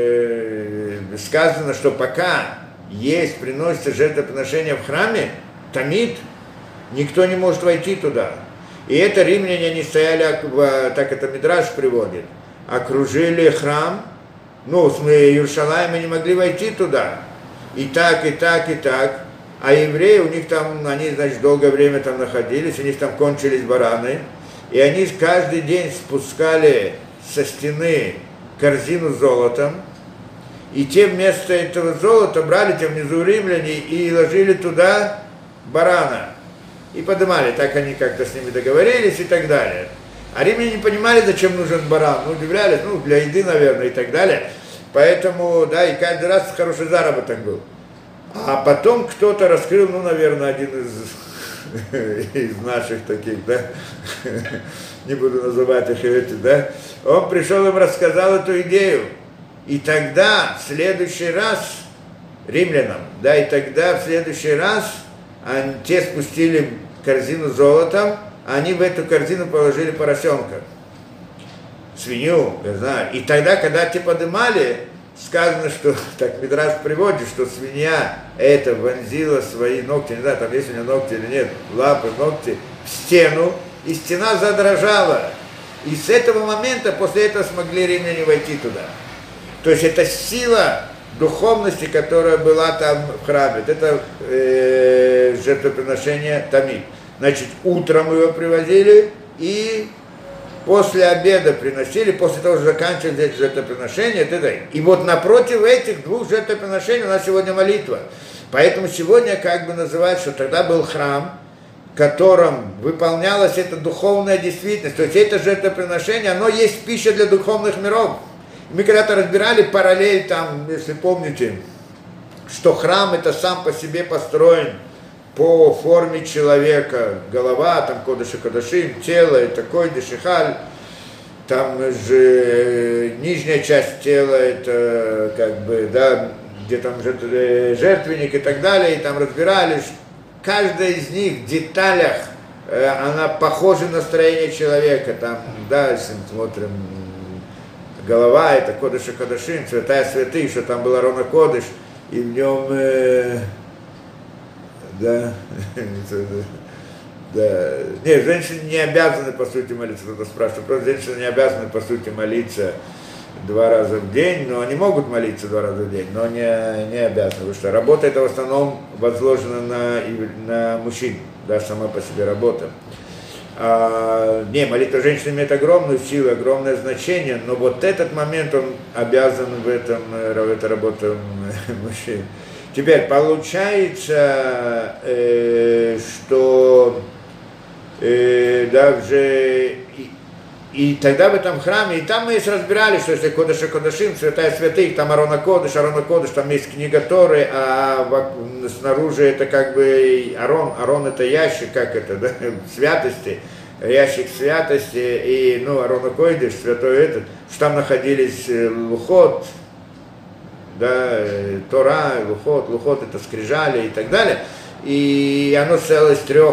это сказано, что пока приносится жертвоприношение в храме, тамид, никто не может войти туда. И это римляне, они стояли, так это Мидраш приводит, окружили храм, ну, Иерусалим, не могли войти туда. И так, и так, и так. А евреи, у них там, они, значит, долгое время там находились, у них там кончились бараны, и они каждый день спускали со стены корзину с золотом, и те вместо этого золота брали те внизу римляне и ложили туда барана. И поднимали, так они как-то с ними договорились и так далее. А римляне не понимали, зачем нужен баран, ну, удивлялись, ну, для еды, наверное, и так далее. Поэтому, да, и каждый раз хороший заработок был. А потом кто-то раскрыл, ну, наверное, один из наших таких, да, не буду называть их эти, да, он пришел им, рассказал эту идею. И тогда, в следующий раз, римлянам, да, и тогда, в следующий раз, те спустили корзину с золотом, они в эту корзину положили поросенка, свинью, я знаю. И тогда, когда те поднимали, сказано, что, так Мидраш приводит, что свинья это вонзила свои ногти, не знаю, там есть у нее ногти или нет, лапы, ногти, в стену, и стена задрожала. И с этого момента, после этого смогли римляне войти туда. То есть это сила духовности, которая была там в храме. Это жертвоприношение тамид. Значит, утром его привозили и после обеда приносили, после того, что заканчивали эти жертвоприношения, и вот напротив этих двух жертвоприношений у нас сегодня молитва. Поэтому сегодня как бы называют, что тогда был храм, в котором выполнялась эта духовная действительность. То есть это жертвоприношение, оно есть пища для духовных миров. Мы когда-то разбирали параллель там, если помните, что храм это сам по себе построен по форме человека, голова, там кодыш и кодашим, тело, это койдыш и халь, там же нижняя часть тела, это как бы, да, где там жертвенник и так далее, и там разбирали, каждая из них в деталях, она похожа на строение человека, там, да, если мы смотрим, голова, это кодыш и кодашим, святая святых, что там был Арон а-Кодыш, и в нем... Да, да. Нет, женщины не обязаны, по сути, молиться, кто-то спрашивает, просто женщины не обязаны, по сути, молиться 2 раза в день, но они могут молиться 2 раза в день, но не обязаны, потому что работа это в основном возложена на мужчин, да, сама по себе работа. Молитва женщины имеет огромную силу, огромное значение, но вот этот момент он обязан это работа мужчин. Теперь получается, что даже и тогда в этом храме, и там мы разбирали, что если Кодыш и Кодашим, святая святых, там Арон а-Кодыш, там есть книга Торы, а снаружи это как бы Арон это ящик, как это, да, святости, ящик святости, и, ну, Арон а-Кодыш, святой этот, что там находились лухот, да, Тора, лухот это скрижали и так далее, и оно состояло из 3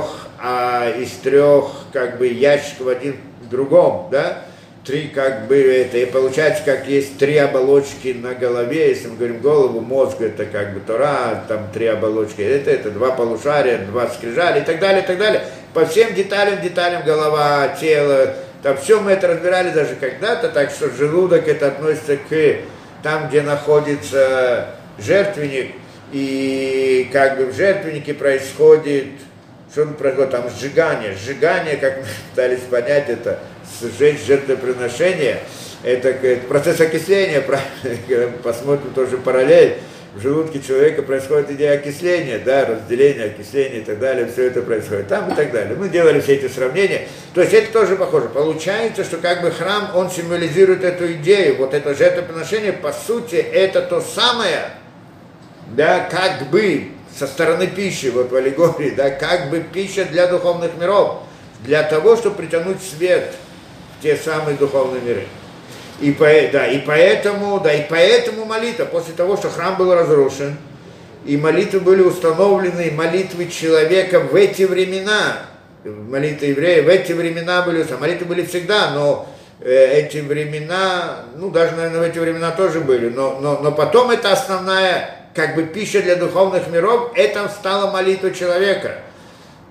как бы ящиков один в другом, да, 3 как бы это, и получается, как есть 3 оболочки на голове, если мы говорим голову, мозг это как бы Тора, там 3 оболочки, это 2 полушария, 2 скрижали и так далее, по всем деталям голова, тело, там все мы это разбирали даже когда-то, так что желудок это относится к там, где находится жертвенник, и как бы в жертвеннике происходит, что происходит, там сжигание, как мы пытались понять, это сжечь жертвоприношение, это процесс окисления, правильно, посмотрим тоже параллель, в желудке человека происходит идея окисления, да, разделение, окисление и так далее, все это происходит там и так далее. Мы делали все эти сравнения, то есть это тоже похоже. Получается, что как бы храм, он символизирует эту идею, вот это жертвоприношение, по сути, это то самое, да, как бы со стороны пищи, вот в аллегории, да, как бы пища для духовных миров, для того, чтобы притянуть свет в те самые духовные миры. И поэтому молитва, после того, что храм был разрушен, и молитвы были установлены, молитвы человека в эти времена, молитвы евреев в эти времена были, молитвы были всегда, но эти времена, ну даже, наверное, в эти времена тоже были, но потом это основная, как бы пища для духовных миров, это стала молитва человека.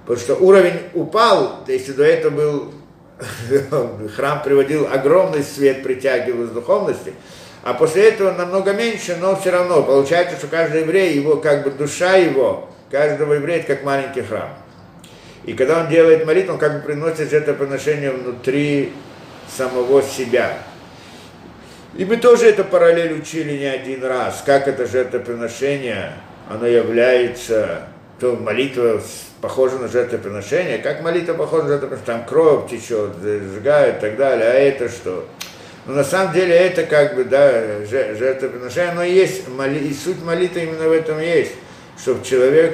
Потому что уровень упал, если до этого был, храм приводил огромный свет, притягивал из духовности, а после этого намного меньше, но все равно получается, что каждый еврей, его как бы душа его, каждого еврея это как маленький храм. И когда он делает молитву, он как бы приносит жертвоприношение внутри самого себя. И мы тоже эту параллель учили не один раз, как это жертвоприношение, оно является, то молитва похожа на жертвоприношение, как молитва похожа на жертвоприношение, там кровь течет, сжигают и так далее, а это что? Но на самом деле это как бы, да, жертвоприношение, оно есть, и суть молитвы именно в этом есть, чтобы человек,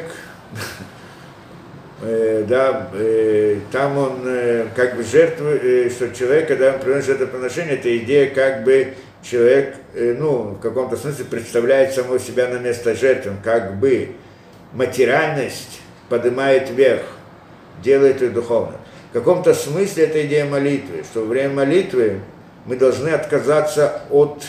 там он как бы жертвует, что человек, когда он приносит жертвоприношение, это идея как бы человек, в каком-то смысле представляет самого себя на место жертвы, как бы материальность поднимает вверх, делает ее духовно. В каком-то смысле это идея молитвы, что во время молитвы мы должны отказаться от,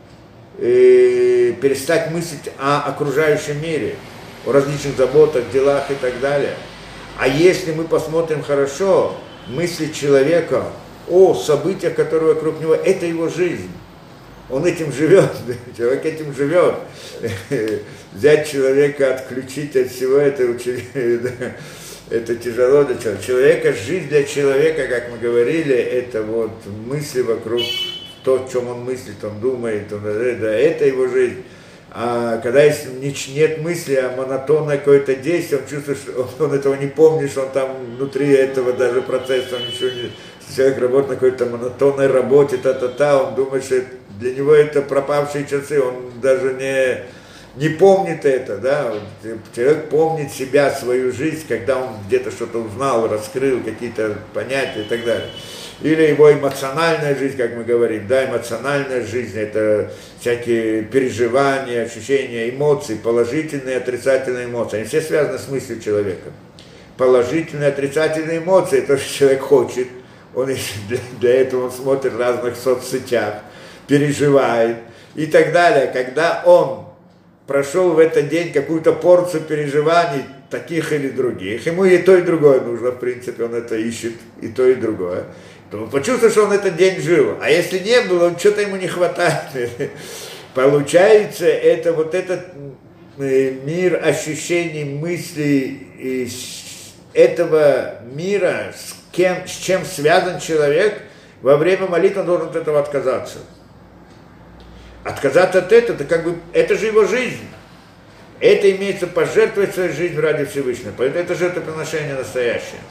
перестать мыслить о окружающем мире, о различных заботах, делах и так далее. А если мы посмотрим хорошо, мысли человека о событиях, которые вокруг него, это его жизнь. Он этим живет, человек этим живет. Взять человека, отключить от всего этого, это тяжело для человека. Жизнь для человека, как мы говорили, это вот мысли вокруг, то, о чем он мыслит, он думает, это его жизнь. А когда нет мысли, а монотонное какое-то действие, он чувствует, что он этого не помнит, что он там внутри этого даже процесса, он ничего не... Человек работает на какой-то монотонной работе, он думает, что для него это пропавшие часы, он даже не помнит это, да, человек помнит себя, свою жизнь, когда он где-то что-то узнал, раскрыл какие-то понятия и так далее. Или его эмоциональная жизнь, как мы говорим, да, эмоциональная жизнь, это всякие переживания, ощущения, эмоции, положительные, отрицательные эмоции, они все связаны с мыслью человека. Положительные, отрицательные эмоции, то, что человек хочет, он для этого он смотрит в разных соцсетях, переживает и так далее. Когда он прошел в этот день какую-то порцию переживаний, таких или других, ему и то, и другое нужно, в принципе, он это ищет, и то, и другое, то он почувствует, что он этот день жил. А если не было, он что-то ему не хватает. Получается, это вот этот мир ощущений, мыслей, этого мира, с чем связан человек, во время молитвы он должен от этого отказаться. Отказаться от этого, это как бы, это же его жизнь. Это имеется пожертвовать свою жизнь ради Всевышнего. Поэтому это жертвоприношение настоящее.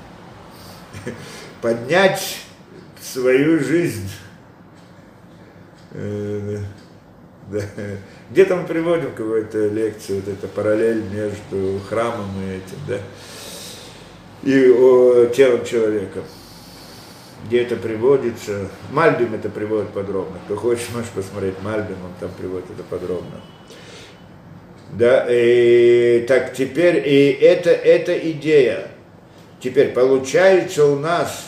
Поднять свою жизнь. Где-то мы приводим какую-то лекцию, вот эта параллель между храмом и этим, да, и телом человека. Где это приводится. Мальбим это приводит подробно. Кто хочет, можешь посмотреть Мальбим, он там приводит это подробно. Да, и так теперь, и это идея. Теперь получается у нас,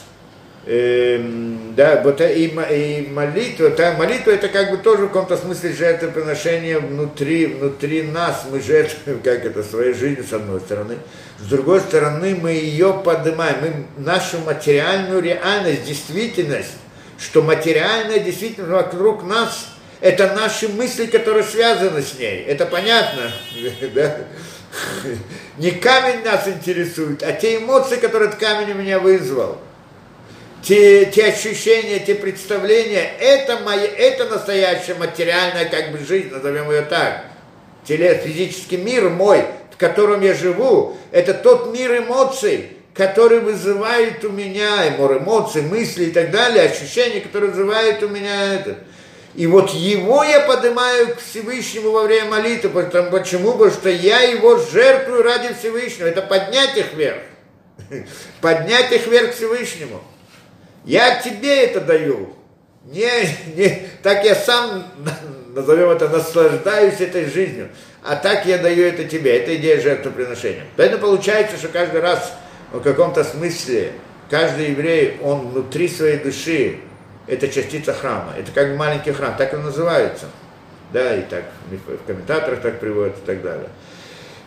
да, вот и молитва это как бы тоже в каком-то смысле жертвоприношение внутри нас, мы жертвуем, как это, своей жизнью с одной стороны, с другой стороны мы ее поднимаем, мы нашу материальную реальность, действительность, что материальная действительность вокруг нас, это наши мысли, которые связаны с ней, это понятно, да? Не камень нас интересует, а те эмоции, которые этот камень у меня вызвал. Те ощущения, те представления, это настоящая материальная как бы жизнь, назовем ее так. Физический мир мой, в котором я живу, это тот мир эмоций, который вызывает у меня, эмоции, мысли и так далее, ощущения, которые вызывают у меня это. И вот его я поднимаю к Всевышнему во время молитвы. Почему? Потому что я его жертвую ради Всевышнего. Это поднять их вверх. Поднять их вверх к Всевышнему. Я тебе это даю. Так я сам, назовем это, наслаждаюсь этой жизнью. А так я даю это тебе. Это идея жертвоприношения. Поэтому получается, что каждый раз в каком-то смысле каждый еврей, он внутри своей души, это частица храма, это как маленький храм, так он называется, да, и так в комментаторах так приводят и так далее.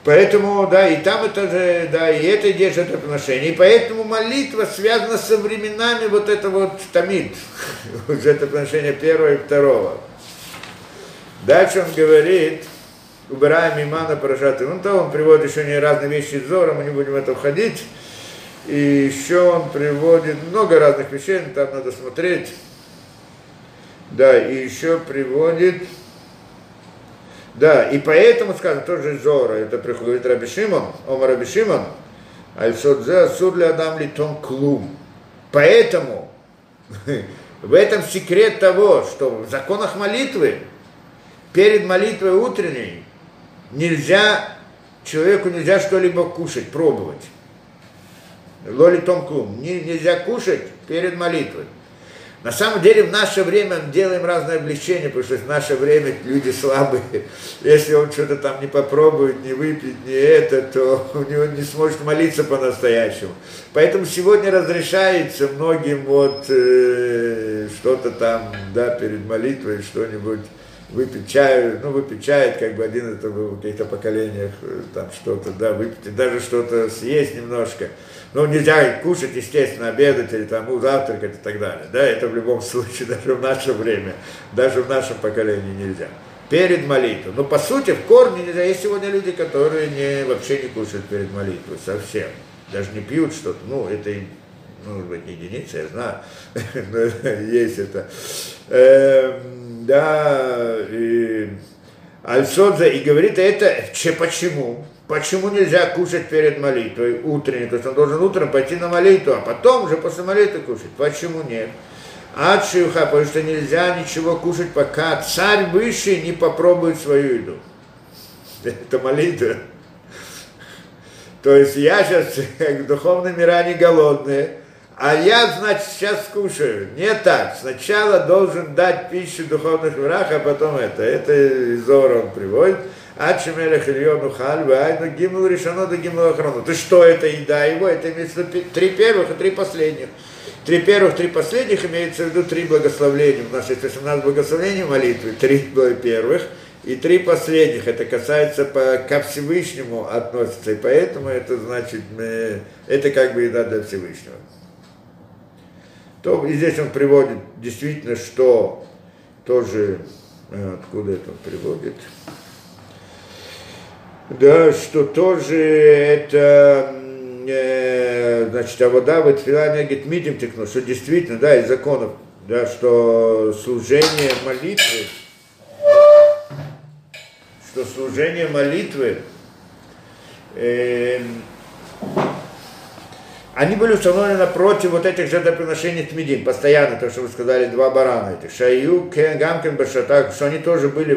Поэтому, да, и там это же, да, и это идея жертвоприношения. И поэтому молитва связана со временами вот это вот тамид, жертвоприношения первого и второго. Дальше он говорит, убираем имана парашаты. Ну, то он приводит еще не разные вещи из Зора, мы не будем в это входить. И еще он приводит много разных вещей, там надо смотреть. Да, и еще приводит... Да, и поэтому, скажем, тоже Зора, это приходит Раби Шимон, Омар Раби Шимон, аль-содзе асур ли адам литон клум. Поэтому в этом секрет того, что в законах молитвы, перед молитвой утренней, человеку нельзя что-либо кушать, пробовать. Лоли том клум. Нельзя кушать перед молитвой. На самом деле в наше время мы делаем разные облегчения, потому что в наше время люди слабые. Если он что-то там не попробует, не выпьет, не это, то у него не сможет молиться по-настоящему. Поэтому сегодня разрешается многим вот что-то там, да, перед молитвой, что-нибудь выпить чаю, выпить чай, как бы один это был в каких-то поколениях, там что-то, да, выпить, даже что-то съесть немножко. Ну, нельзя кушать, естественно, обедать или там завтракать и так далее. Да, это в любом случае, даже в наше время, даже в нашем поколении нельзя. Перед молитвой. Но по сути, в корне нельзя. Есть сегодня люди, которые вообще не кушают перед молитвой совсем. Даже не пьют что-то. Ну, это, может быть, не единица, я знаю. Но есть это. Да, Аль-Содзе, и говорит это, почему? Почему нельзя кушать перед молитвой утренней? То есть он должен утром пойти на молитву, а потом уже после молитвы кушать. Почему нет? Адшиуха, потому что нельзя ничего кушать, пока царь высший не попробует свою еду. Это молитва. То есть я сейчас, как духовные мира, не голодные, а я, значит, сейчас скушаю. Не так. Сначала должен дать пищу в духовных мирах, а потом это. Это из Зора он приводит. Ачемелех Ильону Хальвы, айну гимл решено до гимл охрану. То что это еда его? Это имеется в виду 3 первых и 3 последних. 3 первых, 3 последних имеется в виду 3 благословления. У нас есть 18 благословений молитвы, 3 первых и 3 последних. Это касается ко Всевышнему относится. И поэтому это значит, это как бы еда для Всевышнего. То, и здесь он приводит действительно, что тоже, откуда это он приводит, да, что тоже это, значит, авода в Тфила негет мидим текну, что действительно, да, из законов, да, что служение молитвы, они были установлены напротив вот этих жертвоприношений тмидим, постоянно, то, что вы сказали, 2 барана этих, шаю, гамкен, башатак, что они тоже были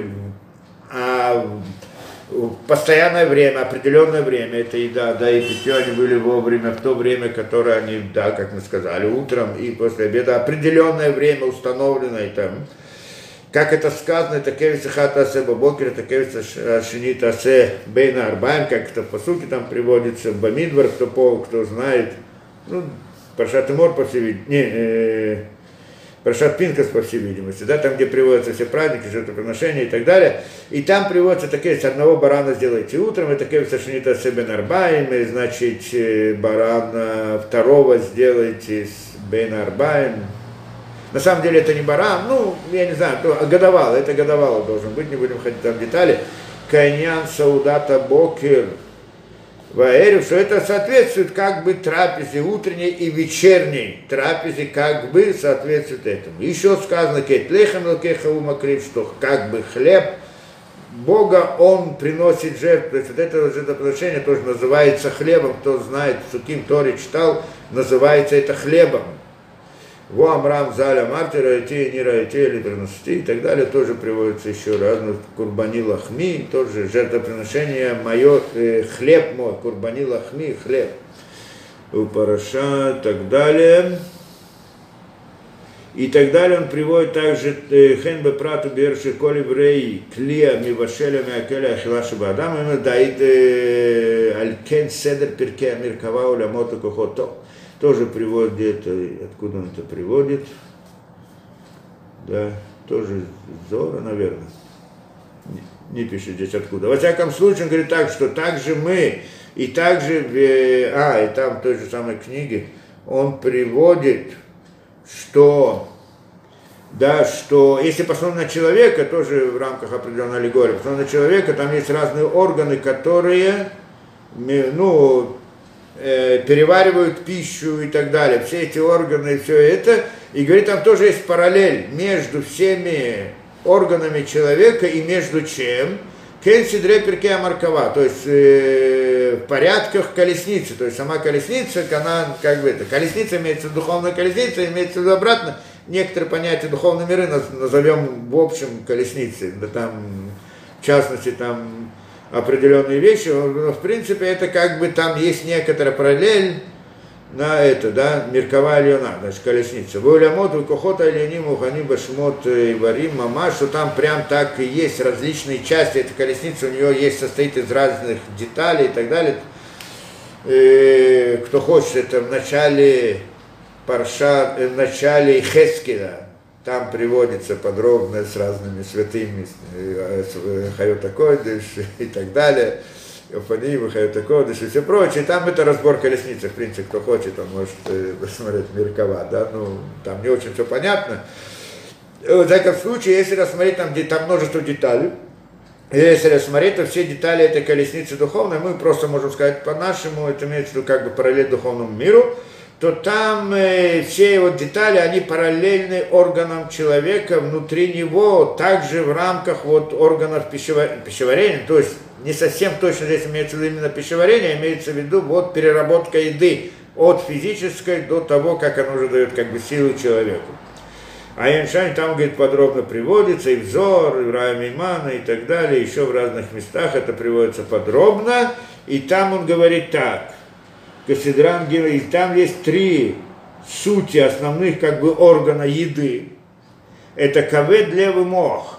в постоянное время, определенное время, это еда, да, и питье они были вовремя, в то время, которое они, да, как мы сказали, утром и после обеда, определенное время установлено, и там, как это сказано, это кевица хата асе бабокер, это кевица шинит асе бейна арбаем, как это в посуке там приводится, бамидвар, кто знает, ну, Паршат Эмор, по всей видимости, Паршат Пинхас, по всей видимости, да, там, где приводятся все праздники, жертвоприношения и так далее, и там приводится такие, с одного барана сделайте утром, это кевица шинит асе бейна арбаем, и, значит, барана второго сделайте с бейна арбаем. На самом деле это не баран, ну, я не знаю, годовало, это годовало должен быть, не будем ходить там в детали. Кайнян Саудата Бокер Ваэрю, что это соответствует как бы трапезе утренней и вечерней трапезе, как бы соответствует этому. Еще сказано, Кейтлехем Лакехаву Макрив, что как бы хлеб Бога он приносит жертву. То есть вот это жертвоприношение тоже называется хлебом, кто знает, Суким Тори читал, называется это хлебом. Во Амрам, Заля, Марти, Раити, не Раити, или 13, и так далее, тоже приводится еще раз, Курбани Лахми, тоже жертвоприношение мое, хлеб мой, Курбани Лахми, хлеб, у Параша, и так далее. И так далее он приводит также Хен Бепрату Берши Коли Брей Клия Мивашеля Миакеля Ахилаши Бадам, именно Даид Алькен Седер Перке Амиркава Улямото Кохото. Тоже приводит где-то, откуда он это приводит, да, тоже Зора, наверное. Не пишет здесь откуда. Во всяком случае, он говорит так, что также мы, и также, и там в той же самой книге, он приводит, что, да, что если посмотреть на человека, тоже в рамках определенной аллегории, посмотреть на человека, там есть разные органы, которые, переваривают пищу и так далее. Все эти органы, все это, и говорит, там тоже есть параллель между всеми органами человека и между чем? Кенсидре перкея маркова, то есть в порядках колесницы, то есть сама колесница, она как бы это, колесница имеется в виду духовная колесница, имеется в виду обратно, некоторые понятия духовные миры назовем в общем колесницей, да, там, в частности, там определенные вещи, но в принципе это как бы там есть некоторая параллель на это, да, Меркава Ильона, значит, колесница. Вулямот, Вукохота Ильоним, Ухани, Башмот, Иварим, Мама, что там прям так и есть различные части этой колесницы, у нее есть, состоит из разных деталей и так далее. Кто хочет, это в начале Парша, в начале Хескеля, там приводится подробно с разными святыми, Хайота Койдыш и так далее. Офаним, Хайотакодыш и все прочее. Там это разбор колесницы, в принципе, кто хочет, он может посмотреть Меркава, да, там не очень все понятно. В всяком случае, если рассмотреть, там множество деталей, если рассмотреть, то все детали этой колесницы духовной, мы просто можем сказать по-нашему, это имеется в виду как бы параллель духовному миру, то там все его детали, они параллельны органам человека, внутри него, также в рамках вот органов пищеварения, то есть не совсем точно здесь имеется в виду именно пищеварение, имеется в виду вот переработка еды от физической до того, как она уже дает как бы силу человеку. А Яншань там, говорит, подробно приводится, и взор, и Рая Меймана, и так далее, еще в разных местах это приводится подробно, и там он говорит так, Касидран Гила, и там есть 3 сути основных как бы органа еды. Это кавед, левый мох.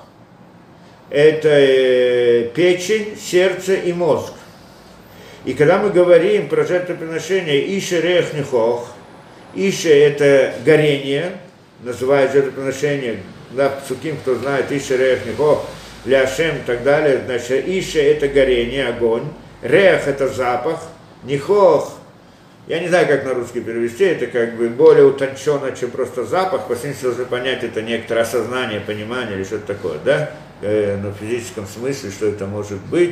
Это печень, сердце и мозг. И когда мы говорим про жертвоприношение Ише Рех Нихох, Ише это горение, называют жертвоприношение, да, псуким, кто знает, Ише Рех Нихох, Ляшем и так далее, значит, Ише это горение, огонь, Рех это запах, Нихох, я не знаю, как на русский перевести, это как бы более утонченно, чем просто запах, по смыслу уже понять, это некоторое осознание, понимание или что-то такое, да? Но в физическом смысле, что это может быть,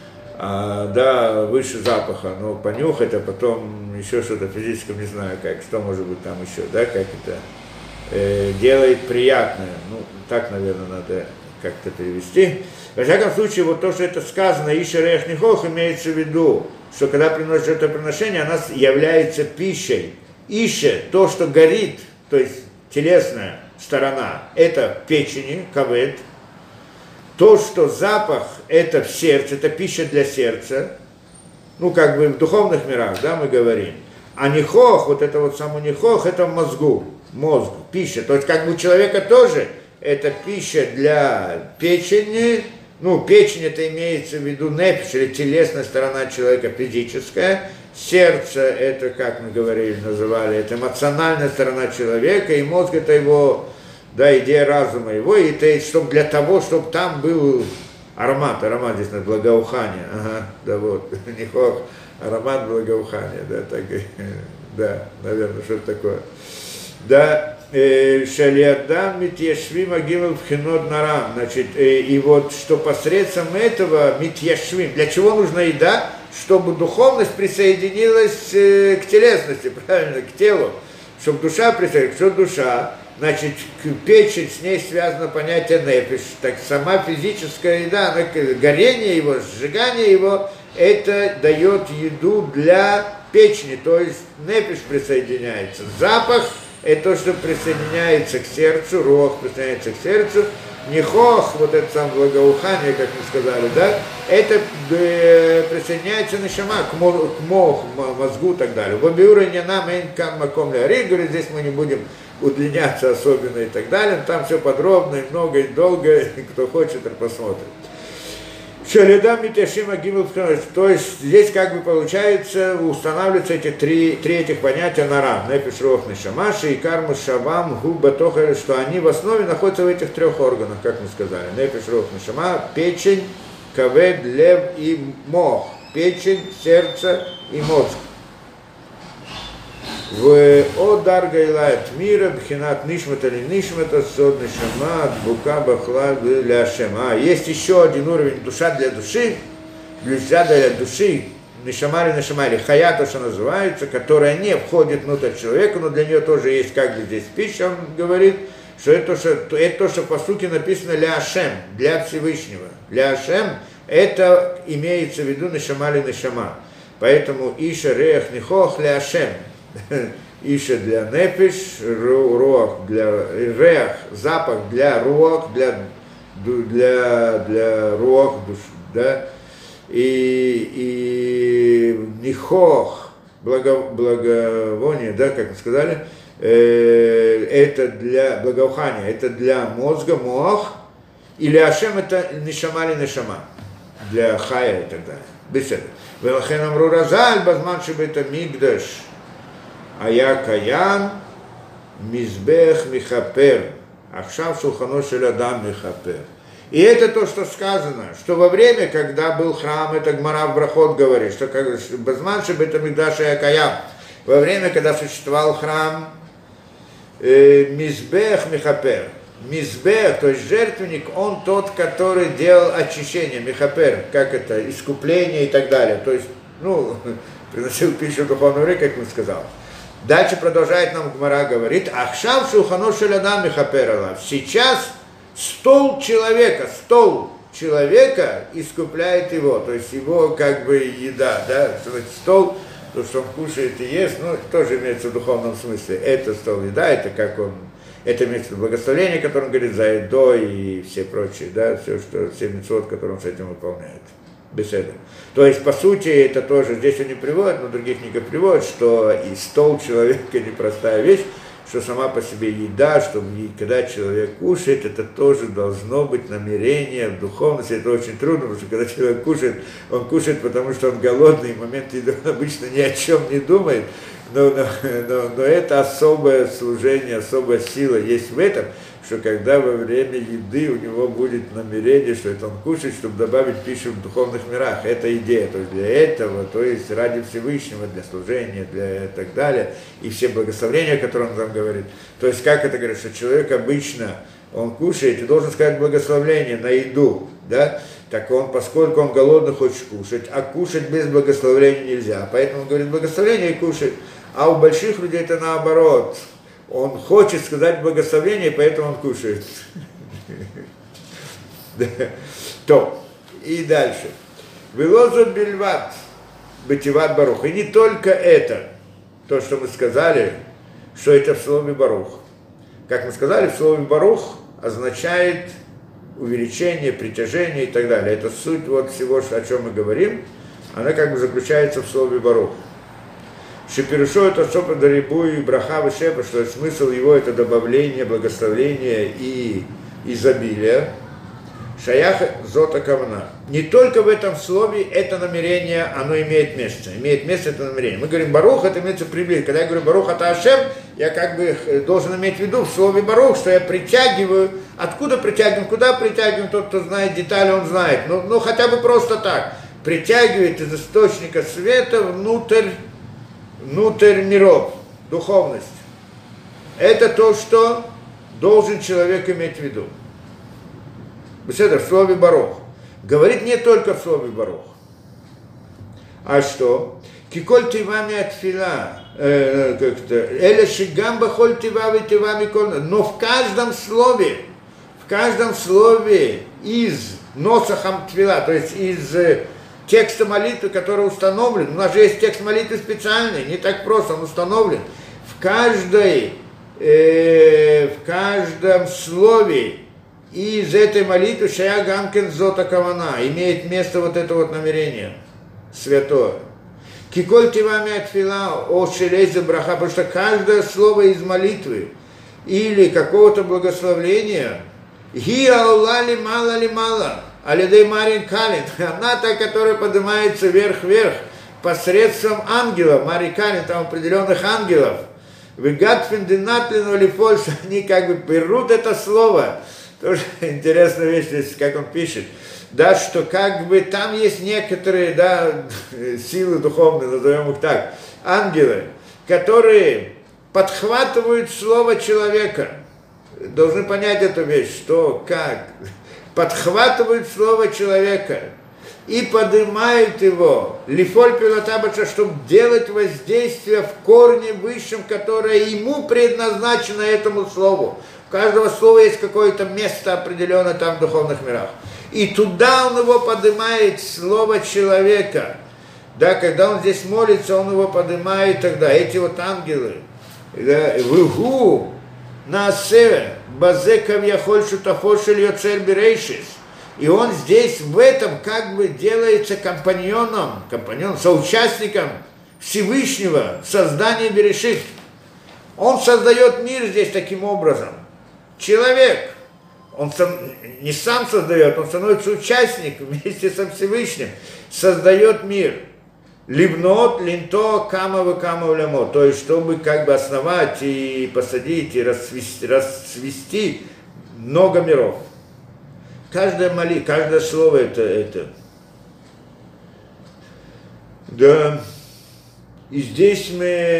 да, выше запаха, но понюхать, а потом еще что-то в физическом, не знаю, как, что может быть там еще, да, как это делает приятное, так, наверное, надо как-то перевести. Во всяком случае, вот то, что это сказано, Ише Рех Нихох, имеется в виду, что когда приносит это приношение, она является пищей. Ише, то, что горит, то есть телесная сторона, это в печени, кавед. То, что запах, это в сердце, это пища для сердца. Как бы в духовных мирах, да, мы говорим. А нихох, вот это вот само нихох, это в мозгу, мозг, пища. То есть как бы у человека тоже это пища для печени. Печень это имеется в виду нефиш, или телесная сторона человека, физическая. Сердце это, как мы говорили, называли, это эмоциональная сторона человека, и мозг это его, да, идея разума его, и это чтобы для того, чтобы там был аромат здесь на благоухание, да вот, нихох, аромат благоухания, да, так, да, наверное, что это такое, да. Шалиадам Митьяшвим Агимов Хинод Нарам. Значит, и вот что посредством этого Митьяшвим, для чего нужна еда? Чтобы духовность присоединилась к телесности, правильно, к телу. Чтобы душа присоединилась, что душа, значит, к печень, с ней связано понятие нефиш. Так сама физическая еда, горение его, сжигание его, это дает еду для печени, то есть нефиш присоединяется. Запах это то, что присоединяется к сердцу, рох присоединяется к сердцу, нихох, вот это самое благоухание, как мы сказали, да, это присоединяется нешама к мозгу и так далее. В обиуре нам энкам маком ляри, говорит, здесь мы не будем удлиняться особенно и так далее, там все подробно, и много, и долго, и кто хочет, посмотрит. Шалидам Митяшима Гимл, то есть здесь как бы получается, устанавливаются эти три этих понятия нара, нефиш, руах, нешама, шейкар, мушавам, губа, тоха, что они в основе находятся в этих трех органах, как мы сказали. Нефиш, руах, нешама, печень, кавед, лев и мох. Печень, сердце и мозг. В Одарга Илайт мира, Бхинат Нишмата или Нишмата, Сод Нишама, Бука Бахла Ляшема. Есть еще один уровень душа для души, Нишама или Нишама, или Хая, то, что называется, которая не входит внутрь человека, но для нее тоже есть как бы здесь пища, он говорит, что это то, что по сути написано Ляшем, для Всевышнего. Ляшем это имеется в виду Нишама или Нишама. Поэтому Иша Рех Нихох Ляшем. Иша для нефиш, руах для реах, запах для руах, для руах, душ, да, и нихох, благовоние, да, как мы сказали, это для благоухания, это для мозга, моах, или ашем это нишама или нишама, для хая и так далее. Беседа. Велахен амру разаль, базман шибета мигдаш, Ая Каян, Мизбех Михапер, Ахшав Шулхано Шелядам Михапер. И это то, что сказано, что во время, когда был храм, это Гмара в Брахот говорит, что Базман Шебета Мигдаш Ая Каян, во время, когда существовал храм, Мизбех Михапер. Мизбех, то есть жертвенник, он тот, который делал очищение, Михапер, как это, искупление и так далее. То есть, приносил пищу в духовном мире, как мы сказали. Дальше продолжает нам Гмара, говорит, Ахшав Шулхано Шелядам Михапер. Сейчас стол человека искупляет его, то есть его как бы еда, да, стол, то, что он кушает и ест, тоже имеется в духовном смысле. Это стол еда, это как он, это имеется в виду благословение, которое он говорит, за едой и все прочие, да, все мицвот, которые он с этим выполняет. Беседа. То есть, по сути, это тоже, здесь он не приводит, но других книгах приводит, что и стол человека непростая вещь, что сама по себе еда, что когда человек кушает, это тоже должно быть намерение в духовности. Это очень трудно, потому что когда человек кушает, он кушает, потому что он голодный, в момент еды он обычно ни о чем не думает, но это особое служение, особая сила есть в этом, что когда во время еды у него будет намерение, что это он кушает, чтобы добавить пищу в духовных мирах. Это идея. То есть для этого, то есть ради Всевышнего, для служения, для и так далее. И все благословения, о которых он там говорит. То есть как это говорит, что человек обычно, он кушает и должен сказать благословение на еду, да? Так он, поскольку он голодный, хочет кушать, а кушать без благословения нельзя. Поэтому он говорит благословение и кушает. А у больших людей это наоборот. Он хочет сказать благословение, поэтому он кушает. То, и дальше. Вилозот бельват, бетиват барух. И не только это, то, что мы сказали, что это в слове барух. Как мы сказали, в слове барух означает увеличение, притяжение и так далее. Это суть вот всего, о чем мы говорим, она как бы заключается в слове барух. Шепирушо это сопа дарибу и браха вышепа, что смысл его это добавление, благословение и изобилие. Шаях зота камна. Не только в этом слове это намерение, оно имеет место. Имеет место это намерение. Мы говорим барух, это имеется приблизить. Когда я говорю барух ата Ашем, я как бы должен иметь в виду в слове барух, что я притягиваю. Откуда притягиваем, куда притягиваем, тот, кто знает детали, он знает. Ну хотя бы просто так. Притягивает из источника света внутрь миров, духовность. Это то, что должен человек иметь в виду. Беседа в слове барух. Говорит не только в слове барух. А что? Киколь тивами отфила. Эля шигамба холь тивами тивами коль. Но в каждом слове из носахам тфила, то есть из текста молитвы, который установлен. У нас же есть текст молитвы специальный, не так просто, он установлен. В каждом слове из этой молитвы Шая Гамкин Зота Кавана имеет место вот это вот намерение святое. Киколь тивами отфила о шелезе браха, потому что каждое слово из молитвы или какого-то благословления, ги аула ли мало, алидей Марин Калин, она та, которая поднимается вверх-вверх, посредством ангелов, Мари Калин, там определенных ангелов. Вегат финдинатлину или фольш, они как бы берут это слово. Тоже интересная вещь здесь, как он пишет. Да, что как бы там есть некоторые, да, силы духовные, назовем их так, ангелы, которые подхватывают слово человека. Должны понять эту вещь, что, как. Подхватывают слово человека и поднимают его, лифоль пилотабача, чтобы делать воздействие в корне высшем, которое ему предназначено этому слову. У каждого слова есть какое-то место определенное там в духовных мирах. И туда он его поднимает, слово человека. Да, когда он здесь молится, он его поднимает тогда. Эти вот ангелы. Выгу насе базекав яхоль шутафошель йоцель берейшис. И он здесь в этом как бы делается компаньоном, соучастником Всевышнего в создании Берешит. Он создает мир здесь таким образом. Человек, он не сам создает, он становится участником вместе со Всевышним, создает мир. Ливнот, линто, камова, камова, то есть, чтобы как бы основать и посадить, и расцвести много миров. Каждое слово это. Да. И здесь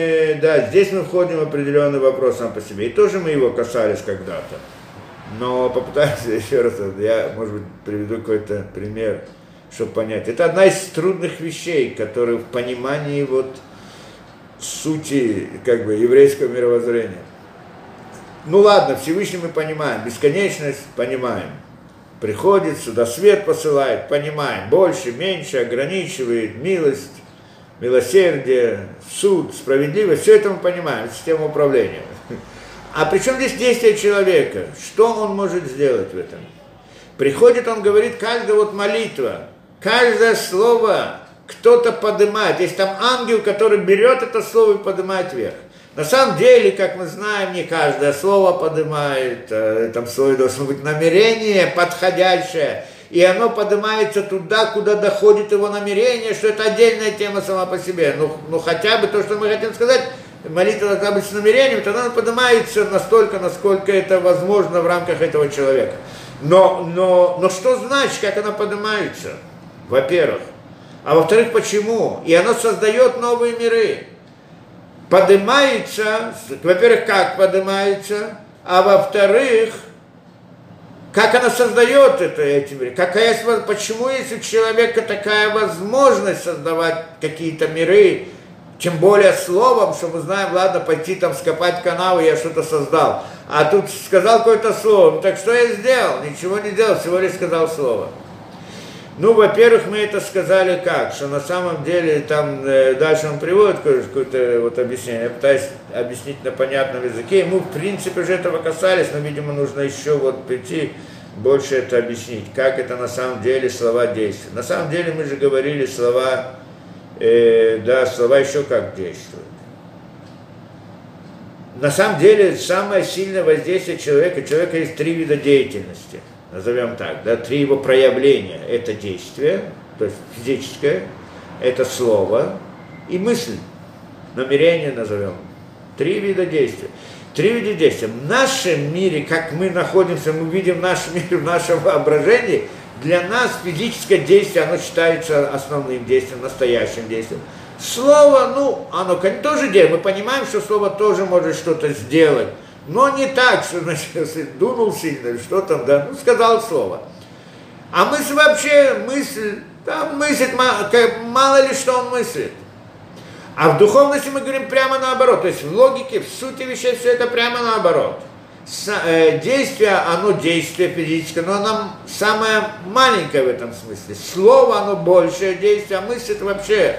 мы входим в определенный вопрос сам по себе. И тоже мы его касались когда-то. Но попытаемся еще раз, я, может быть, приведу какой-то пример, чтобы понять. Это одна из трудных вещей, которые в понимании вот сути как бы еврейского мировоззрения. Ну ладно, Всевышний мы понимаем, бесконечность понимаем. Приходит сюда, свет посылает, понимаем, больше, меньше, ограничивает, милость, милосердие, суд, справедливость, все это мы понимаем, система управления. А при чем здесь действие человека? Что он может сделать в этом? Приходит, он говорит, каждая вот молитва, каждое слово кто-то поднимает. Есть там ангел, который берет это слово и поднимает вверх. На самом деле, как мы знаем, не каждое слово поднимает, в этом слове должно быть намерение подходящее, и оно поднимается туда, куда доходит его намерение, что это отдельная тема сама по себе. Ну хотя бы то, что мы хотим сказать, молитва должна быть с намерением, тогда она поднимается настолько, насколько это возможно в рамках этого человека. Но что значит, как она поднимается? Во-первых. А во-вторых, почему? И оно создает новые миры. Поднимается, во-первых, как поднимается, а во-вторых, как она создает эти миры, почему есть у человека такая возможность создавать какие-то миры, тем более словом, что мы знаем, ладно, пойти там скопать канаву, я что-то создал, а тут сказал какое-то слово, ну так что я сделал? Ничего не делал, всего лишь сказал слово. Ну, во-первых, мы это сказали как, что на самом деле там дальше он приводит какое-то вот объяснение, я пытаюсь объяснить на понятном языке, мы в принципе уже этого касались, но, видимо, нужно еще вот прийти, больше это объяснить, как это на самом деле слова действуют. На самом деле мы же говорили слова, слова еще как действуют. На самом деле самое сильное воздействие человека, у человека есть 3 вида деятельности. Назовем так, 3 его проявления. Это действие, то есть физическое, это слово и мысль. Намерение назовем. 3 вида действия. 3 вида действия. В нашем мире, как мы находимся, мы видим наш мир в нашем воображении, для нас физическое действие, оно считается основным действием, настоящим действием. Слово, оно тоже делает. Мы понимаем, что слово тоже может что-то сделать. Но не так, что, значит, дунул сильно, что там, сказал слово. А мысль вообще, там мыслит, мало ли что он мыслит. А в духовности мы говорим прямо наоборот, то есть в логике, в сути вещей все это прямо наоборот. Действие, оно действие физическое, но оно самое маленькое в этом смысле. Слово, оно большее действие, а мысль это вообще...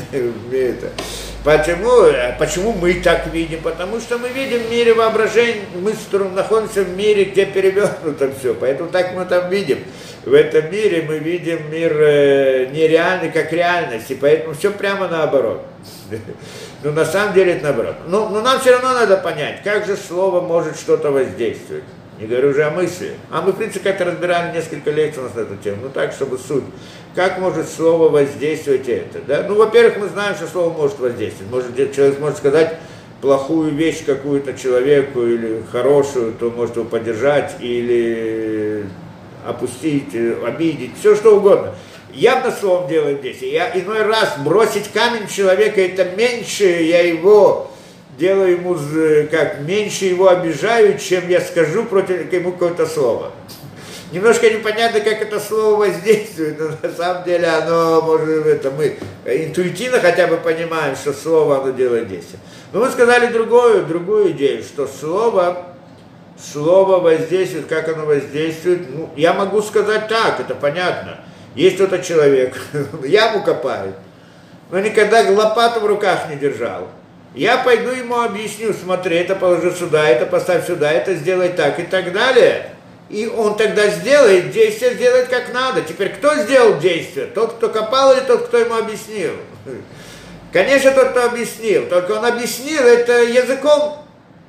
Почему мы так видим? Потому что мы видим в мире воображения, мы находимся в мире, где перевернуто все, поэтому так мы там видим. В этом мире мы видим мир нереальный, как реальность, и поэтому все прямо наоборот. Но на самом деле это наоборот. Но нам все равно надо понять, как же слово может что-то воздействовать. не говорю уже о мысли. А мы, в принципе, как-то разбирали несколько лекций у нас на эту тему, ну так, чтобы суть. Как может слово воздействовать это, да? Ну, во-первых, мы знаем, что слово может воздействовать. Человек может сказать плохую вещь какую-то человеку или хорошую, то может его поддержать или опустить, обидеть, все что угодно. Явно словом делаем здесь. Я иной раз бросить камень в человека, это меньше я его делаю ему, как меньше его обижаю, чем я скажу против ему какое-то слово. Немножко непонятно, как это слово воздействует, но на самом деле оно, может, это мы интуитивно хотя бы понимаем, что слово оно делает действие. Но мы сказали другую идею, что слово воздействует, как оно воздействует. Ну, я могу сказать так, это понятно. Есть кто-то человек, яму копает, но никогда лопату в руках не держал. Я пойду ему объясню, смотри, это положи сюда, это поставь сюда, это сделай так и так далее. И он тогда сделает, действие сделает как надо. Теперь кто сделал действие? Тот, кто копал или тот, кто ему объяснил? Конечно, тот, кто объяснил. Только он объяснил это языком,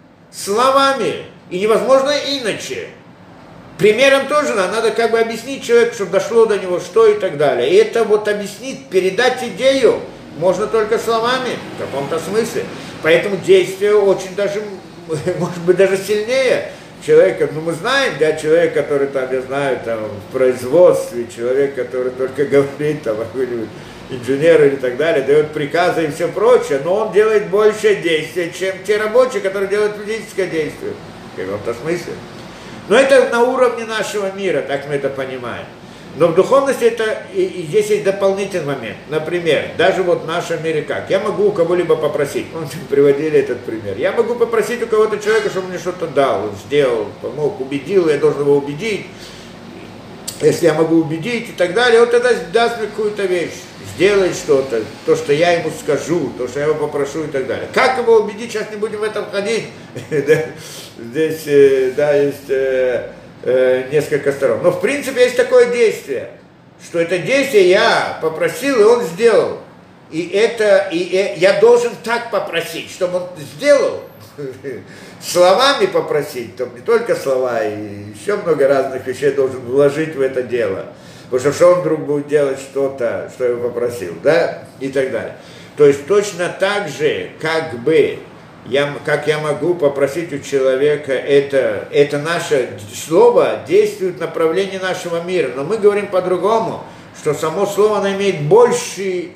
словами. И невозможно иначе. Примером тоже надо как бы объяснить человеку, чтобы дошло до него, что и так далее. И это вот объяснить, передать идею можно только словами, в каком-то смысле. Поэтому действие очень даже, может быть, даже сильнее человека. Ну, мы знаем, да, человек, который там, я знаю, там, в производстве, человек, который только говорит, там, инженер и так далее, дает приказы и все прочее, но он делает большее действие, чем те рабочие, которые делают физическое действие. В каком-то смысле. Но это на уровне нашего мира, так мы это понимаем. Но в духовности это, и здесь есть дополнительный момент. Например, даже вот в нашем мире как? Я могу у кого-либо попросить, мы приводили этот пример, я могу попросить у кого-то человека, чтобы мне что-то дал, он сделал, помог, убедил, я должен его убедить. Если я могу убедить и так далее, он тогда даст мне какую-то вещь, сделает что-то, то, что я ему скажу, то, что я его попрошу и так далее. Как его убедить, сейчас не будем в этом ходить. Здесь, да, есть несколько сторон. Но, в принципе, есть такое действие, что это действие я попросил, и он сделал. И я должен так попросить, чтобы он сделал. Словами попросить, то не только слова, и еще много разных вещей должен вложить в это дело. Потому что он вдруг будет делать что-то, что я его попросил, да, и так далее. То есть точно так же, как я могу попросить у человека, это наше слово действует в направлении нашего мира. Но мы говорим по-другому, что само слово, оно имеет большую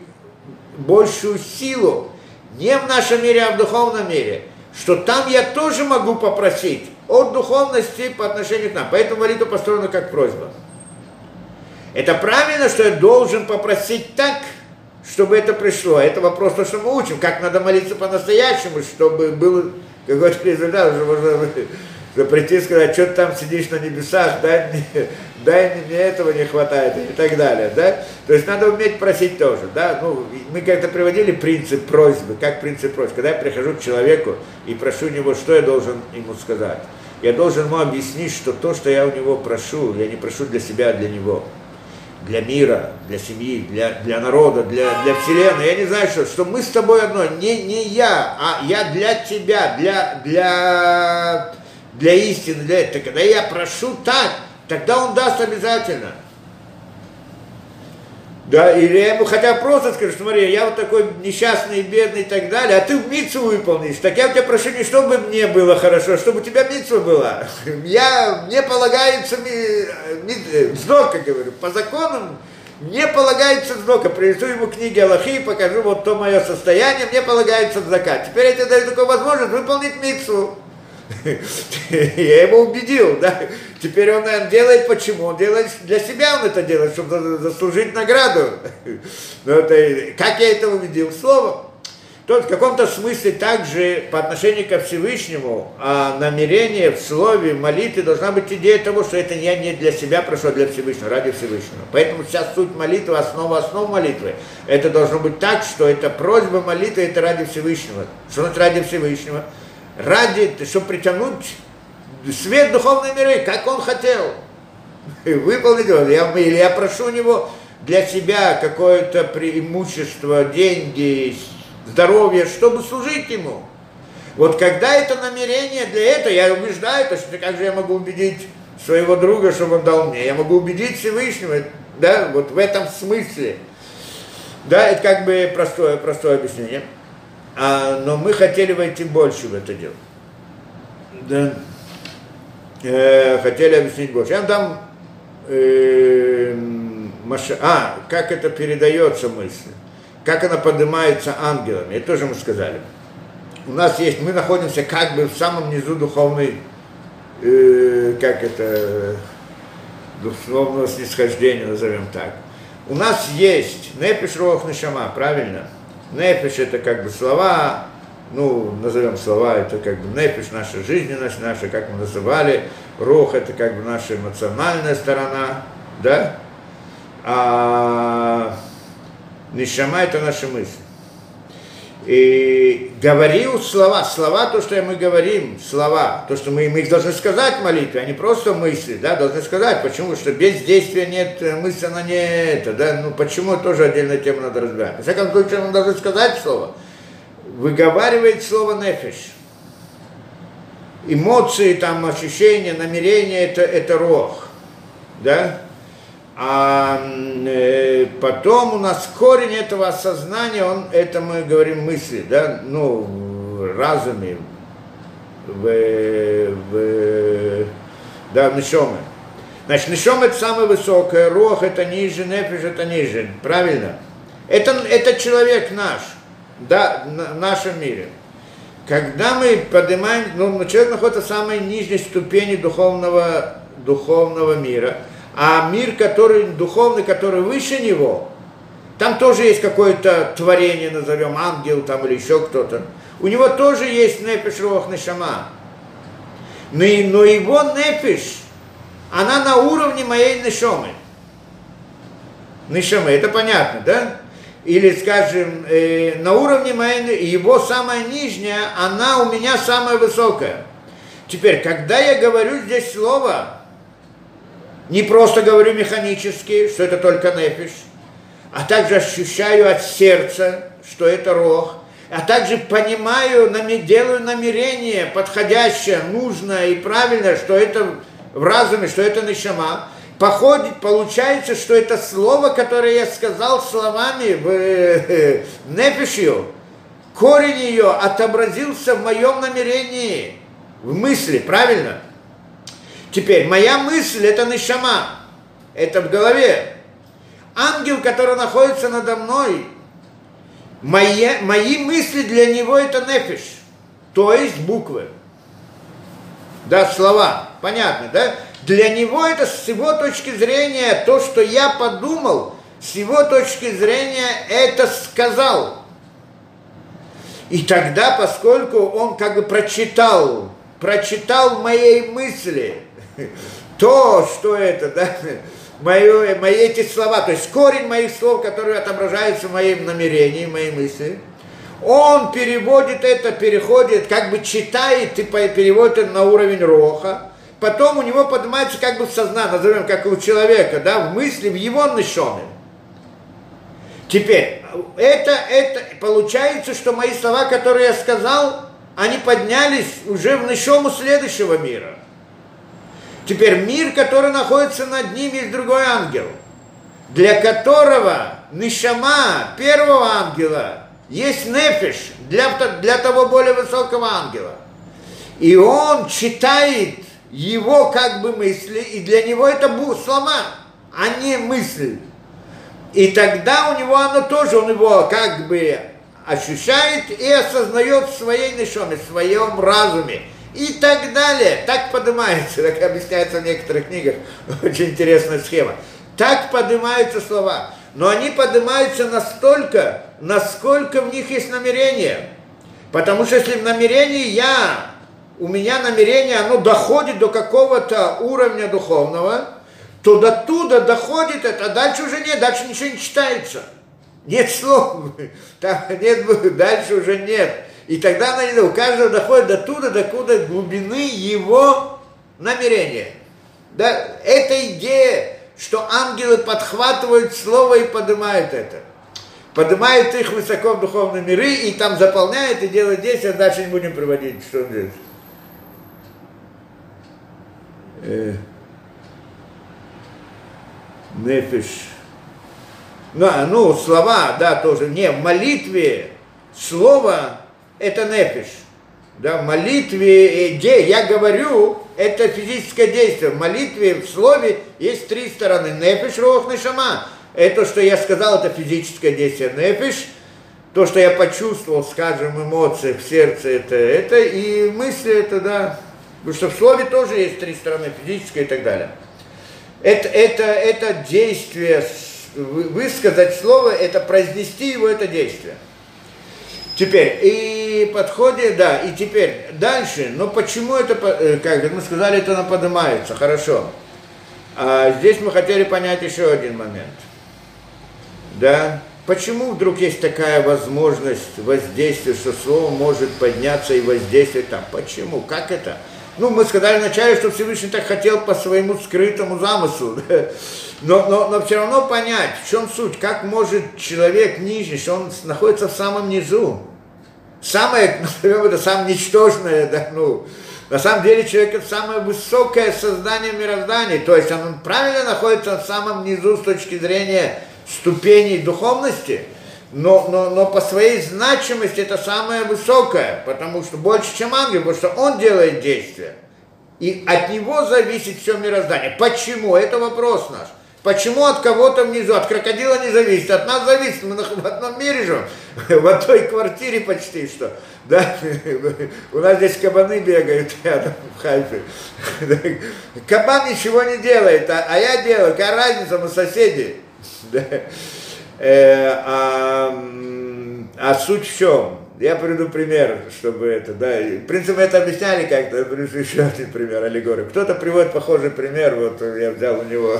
силу не в нашем мире, а в духовном мире. Что там я тоже могу попросить от духовности по отношению к нам. Поэтому молитва построена как просьба. Это правильно, что я должен попросить так, чтобы это пришло. Это вопрос, то, что мы учим, как надо молиться по-настоящему, чтобы был какой-то результат. Уже можно прийти и сказать, что ты там сидишь на небесах, дай мне этого не хватает и так далее. Да? То есть надо уметь просить тоже. Да? Ну, мы как-то приводили принцип просьбы. Как принцип просьбы? Когда я прихожу к человеку и прошу у него, что я должен ему сказать? Я должен ему объяснить, что то, что я у него прошу, я не прошу для себя, а для него. Для мира, для семьи, для народа, для вселенной. Я не знаю, что мы с тобой одно. Не я, а я для тебя, для истины, для этого. Когда я прошу так, тогда он даст обязательно. Да, или я ему хотя просто скажу, смотри, я вот такой несчастный, бедный и так далее, а ты мицву выполнишь. Так я у тебя прошу не чтобы мне было хорошо, а чтобы у тебя мицва была. Мне полагается вздока, говорю, по законам мне полагается вздока. Принесу ему книги Аллахи, покажу вот то мое состояние, мне полагается закат. Теперь я тебе даю такую возможность выполнить мицву. Я его убедил, да. Теперь он, наверное, делает почему? Он делает для себя, он это делает, чтобы заслужить награду. Но как я это убедил? Словом. То в каком-то смысле также по отношению ко Всевышнему, а намерение в слове, в молитве должна быть идея того, что это я не для себя прошу, а для Всевышнего, ради Всевышнего. Поэтому сейчас суть молитвы, основа молитвы. Это должно быть так, что это просьба молитвы, это ради Всевышнего. Что это ради Всевышнего? Чтобы притянуть свет духовной миры, как он хотел. Выполнить его. Или я прошу у него для себя какое-то преимущество, деньги, здоровье, чтобы служить ему. Вот когда это намерение для этого, я убеждаю, то что как же я могу убедить своего друга, чтобы он дал мне? Я могу убедить Всевышнего, да, вот в этом смысле. Да, это как бы простое объяснение. Но мы хотели войти больше в это дело. Да. Хотели объяснить больше. Я вам дам как это передается мысль, как она поднимается ангелами, это тоже мы сказали. У нас есть, мы находимся как бы в самом низу духовной, духовного снисхождения, назовем так. У нас есть нефеш, руах, нешама, правильно? Нефеш это как бы слова, назовем слова, это как бы нефеш, наша жизненность, наша, как мы называли, рух это как бы наша эмоциональная сторона, да? А нешама это наши мысли. И говорил слова, то, что мы говорим, слова, то, что мы их должны сказать в молитве, а не просто мысли, да, должны сказать, почему, что без действия нет мысли, она не это, да, почему, тоже отдельная тема надо разбирать. Во всяком случае, мы должны сказать слово, выговаривает слово нефеш. Эмоции, там, ощущения, намерения, это рох, да. А потом у нас корень этого осознания, это мы говорим мысли, да, разуме, в нешоме. Значит, нешом это самое высокое, рох это ниже, нефеш это ниже, правильно? Это человек наш, да, в нашем мире. Когда мы поднимаем, человек находится в самой нижней ступени духовного мира, а мир, который духовный, который выше него, там тоже есть какое-то творение, назовем, ангел там или еще кто-то. У него тоже есть нефеш, руах, нешама. Но его нефеш, она на уровне моей нешомы. Нешомы, это понятно, да? Или, скажем, на уровне моей, его самая нижняя, она у меня самая высокая. Теперь, когда я говорю здесь слово, не просто говорю механически, что это только нефеш, а также ощущаю от сердца, что это рох, а также понимаю, делаю намерение подходящее, нужное и правильное, что это в разуме, что это нешама. Получается, что это слово, которое я сказал словами в нефешью, корень ее отобразился в моем намерении, в мысли, правильно? Теперь, моя мысль – это нешама, это в голове. Ангел, который находится надо мной, мои мысли для него – это нефеш, то есть буквы. Да, слова, понятно, да? Для него это с его точки зрения, то, что я подумал, с его точки зрения это сказал. И тогда, поскольку он как бы прочитал в моей мысли то, что это, да, мои эти слова, то есть корень моих слов, которые отображаются в моем намерении, в моей мысли, он переходит, как бы читает и переводит это на уровень роха, потом у него поднимается как бы в сознание, назовем, как у человека, да, в мысли, в его нешоме. Теперь, это получается, что мои слова, которые я сказал, они поднялись уже в нешому следующего мира. Теперь мир, который находится над ним, есть другой ангел, для которого нешама первого ангела есть нефеш для того более высокого ангела. И он читает его как бы мысли, и для него это слова, а не мысль. И тогда он его как бы ощущает и осознает в своей нешоме, в своем разуме. И так далее. Так поднимается, так объясняется в некоторых книгах, очень интересная схема. Так поднимаются слова. Но они поднимаются настолько, насколько в них есть намерение. Потому что если в намерении у меня намерение, оно доходит до какого-то уровня духовного, то до туда доходит это, а дальше уже нет, дальше ничего не читается. Нет слов, дальше уже нет. И тогда у каждого доходит до туда, докуда глубины его намерения. Да? Это идея, что ангелы подхватывают слово и поднимают это. поднимает их высоко в духовные миры, и там заполняет, и делает действия, дальше не будем приводить, что он делает. Нефиш. Ну, слова, да, тоже. Не, в молитве слово это нефиш. Да, в молитве, я говорю, это физическое действие. В молитве, в слове есть три стороны. Нефиш, руах, нешама. Это, что я сказал, это физическое действие. Нефиш, то, что я почувствовал, скажем, эмоции в сердце, это и мысли, это, да. Потому что в слове тоже есть три стороны, физическое и так далее. Это действие, высказать слово, это произнести его, это действие. Теперь, и подходит, да, и теперь дальше, но почему это, как мы сказали, это оно поднимается, хорошо. А здесь мы хотели понять еще один момент. Да, почему вдруг есть такая возможность воздействия, что слово может подняться и воздействовать там? Почему? Как это? Ну, мы сказали вначале, что Всевышний так хотел по своему скрытому замыслу, да? но все равно понять, в чем суть, как может человек нижний, что он находится в самом низу. Самое, назовем это, самое ничтожное, да, ну, на самом деле человек это самое высокое создание мироздания, то есть он правильно находится в самом низу с точки зрения ступеней духовности, но по своей значимости это самое высокое, потому что больше, чем ангел, потому что он делает действия. И от него зависит все мироздание. Почему? Это вопрос наш. Почему от кого-то внизу? От крокодила не зависит, от нас зависит. Мы в одном мире живем, в одной квартире почти что. Да? У нас здесь кабаны бегают рядом в Хайфе. Кабан ничего не делает, а я делаю. Какая разница, мы соседи. А суть в чем? Я приведу пример, чтобы это, да, в принципе, это объясняли как-то, я приведу еще один пример, аллегорию. Кто-то приводит похожий пример, вот я взял у него.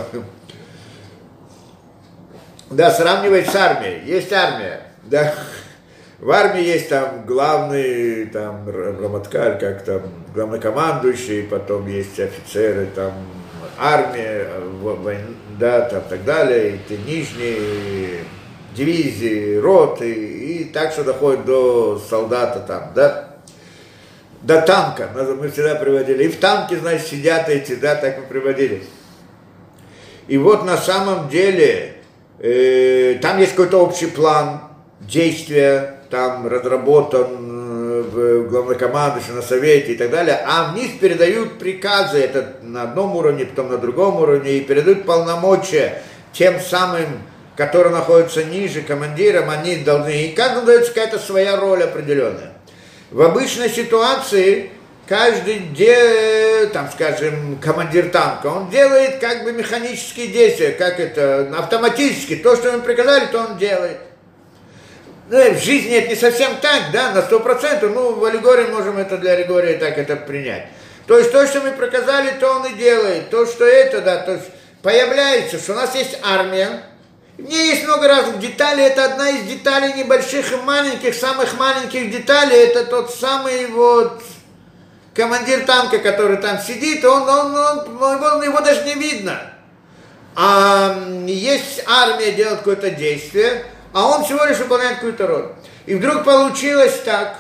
Да, сравнивать с армией. Есть армия, да. В армии есть там главный, там, раматкаль, как там, главнокомандующий, потом есть офицеры, там, армия, да, там, так далее, и те нижние дивизии, роты, и так что доходит до солдата там, да, до танка, мы всегда приводили, и в танке, значит, сидят эти, да, так мы приводили. И вот на самом деле, там есть какой-то общий план действия, там разработан в главнокомандующем, на совете и так далее, а вниз передают приказы, это на одном уровне, потом на другом уровне, и передают полномочия тем самым, которые находятся ниже командирам, они должны, и каждому дается какая-то своя роль определенная. В обычной ситуации каждый, там, скажем, командир танка, он делает как бы механические действия, как это, автоматически, то, что ему приказали, то он делает. Ну, в жизни это не совсем так, да, на 100%, ну, в аллегории можем это для аллегории так это принять. То есть то, что мы приказали, то он и делает, то, что это, да, то есть появляется, что у нас есть армия. В ней есть много разных деталей, это одна из деталей небольших и маленьких, самых маленьких деталей, это тот самый вот командир танка, который там сидит, его даже не видно. А есть армия, делает какое-то действие, а он всего лишь выполняет какую-то роль. И вдруг получилось так,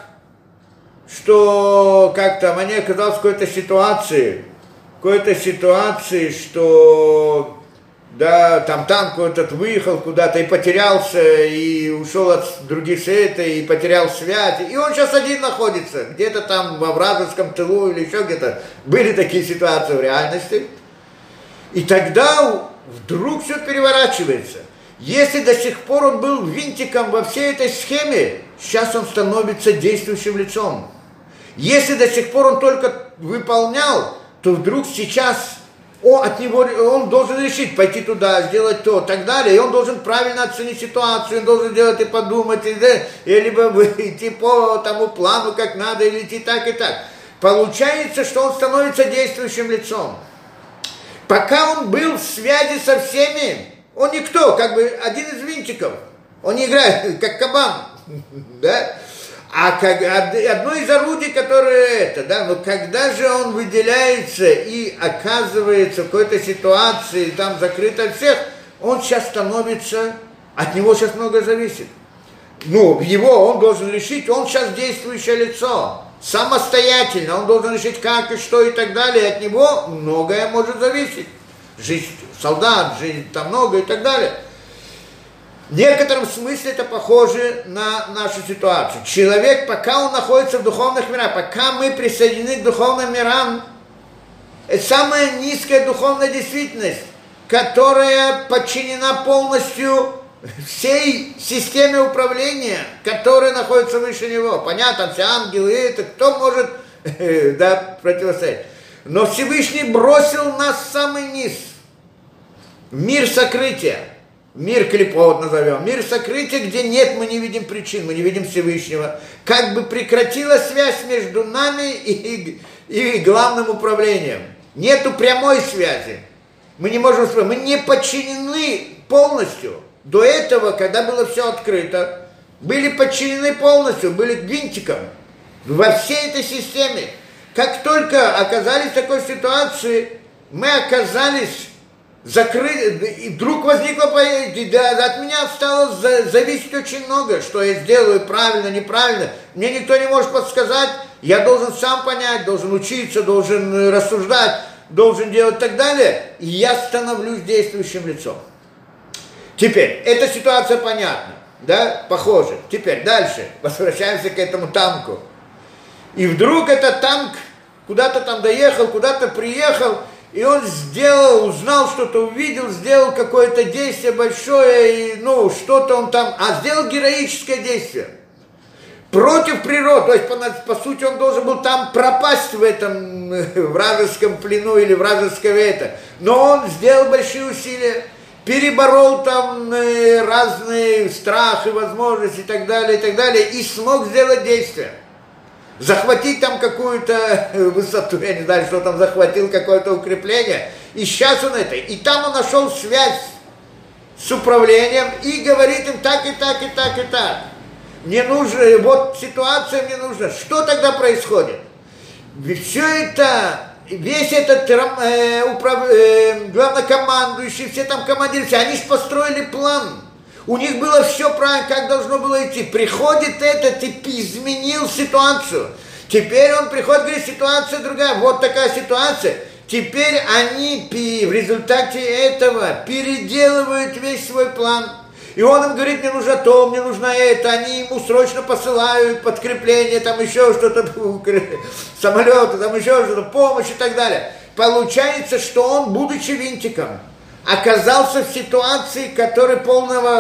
что как-то мне оказалось в какой-то ситуации, что да, там танк этот выехал куда-то и потерялся, и ушел от других сетей, и потерял связь, и он сейчас один находится, где-то там во вражеском тылу или еще где-то. Были такие ситуации в реальности. И тогда вдруг все переворачивается. Если до сих пор он был винтиком во всей этой схеме, сейчас он становится действующим лицом. Если до сих пор он только выполнял, то вдруг сейчас он должен решить, пойти туда, сделать то, так далее, и он должен правильно оценить ситуацию, он должен делать и подумать, и либо идти по тому плану, как надо, или идти так и так. Получается, что он становится действующим лицом. Пока он был в связи со всеми, он никто, как бы один из винтиков, он не играет, как кабан, да? А как одно из орудий, которое это, да, но когда же он выделяется и оказывается в какой-то ситуации, там закрыт от всех, он сейчас становится, от него сейчас много зависит. он должен решить, он сейчас действующее лицо, самостоятельно, он должен решить, как и что и так далее, от него многое может зависеть. Жизнь солдат, жизнь там много и так далее. В некотором смысле это похоже на нашу ситуацию. Человек, пока он находится в духовных мирах, пока мы присоединены к духовным мирам, это самая низкая духовная действительность, которая подчинена полностью всей системе управления, которая находится выше него. Понятно, все ангелы, это кто может противостоять. Но Всевышний бросил нас в самый низ. Мир сокрытия. Мир клипот назовем. Мир сокрытия, где нет, мы не видим причин, мы не видим Всевышнего. Как бы прекратилась связь между нами и главным управлением. Нету прямой связи. Мы не можем сказать, мы не подчинены полностью. До этого, когда было все открыто, были подчинены полностью, были винтиком во всей этой системе. Как только оказались в такой ситуации, мы оказались закрыты, и вдруг возникло, от меня стало зависеть очень много, что я сделаю правильно, неправильно. Мне никто не может подсказать, я должен сам понять, должен учиться, должен рассуждать, должен делать и так далее. И я становлюсь действующим лицом. Теперь, эта ситуация понятна, да, похоже. Теперь дальше, возвращаемся к этому танку. И вдруг этот танк куда-то там доехал, куда-то приехал, и он узнал что-то, увидел, сделал какое-то действие большое, и, что-то он там, сделал героическое действие. Против природы, то есть, по сути, он должен был там пропасть в этом вражеском плену или вражеском но он сделал большие усилия, переборол там разные страхи, возможности и так далее, и смог сделать действие. Захватить там какую-то высоту, я не знаю, что там захватил, какое-то укрепление, и сейчас он и там он нашел связь с управлением, и говорит им так, и так, и так, и так. Мне нужно, вот ситуация мне нужна. Что тогда происходит? Все это, весь этот главнокомандующий, все там командиры, они же построили план. У них было все правильно, как должно было идти. Приходит этот и изменил ситуацию. Теперь он приходит, говорит, ситуация другая. Вот такая ситуация. Теперь они в результате этого переделывают весь свой план. И он им говорит, мне нужно то, мне нужно это. Они ему срочно посылают подкрепление, там еще что-то, самолеты, там еще что-то, помощь и так далее. Получается, что он, будучи винтиком, оказался в ситуации, который полного,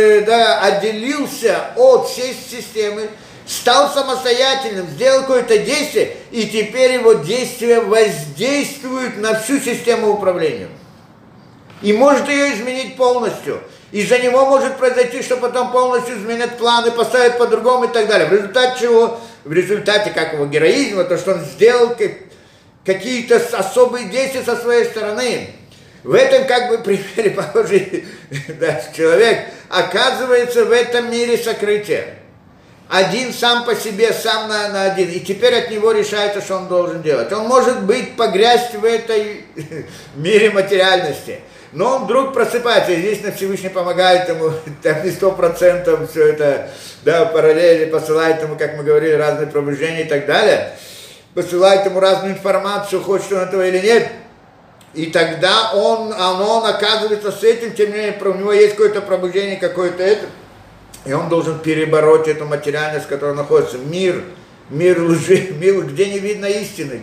отделился от всей системы, стал самостоятельным, сделал какое-то действие, и теперь его действия воздействуют на всю систему управления. И может ее изменить полностью. Из-за него может произойти, что потом полностью изменят планы, поставят по-другому и так далее. В результате чего? В результате как его героизма, то, что он сделал какие-то особые действия со своей стороны. В этом примере похожий человек оказывается в этом мире сокрытия. Один сам по себе, сам на один. И теперь от него решается, что он должен делать. Он может быть погрязть в этой мире материальности. Но он вдруг просыпается, и здесь Всевышний помогает ему, там не 100% все это, параллели, посылает ему, как мы говорили, разные пробуждения и так далее. Посылает ему разную информацию, хочет он этого или нет. И тогда он оказывается с этим, тем не менее, у него есть какое-то пробуждение, какое-то это, и он должен перебороть эту материальность, в которой он находится. Мир лжи, мир, где не видно истины,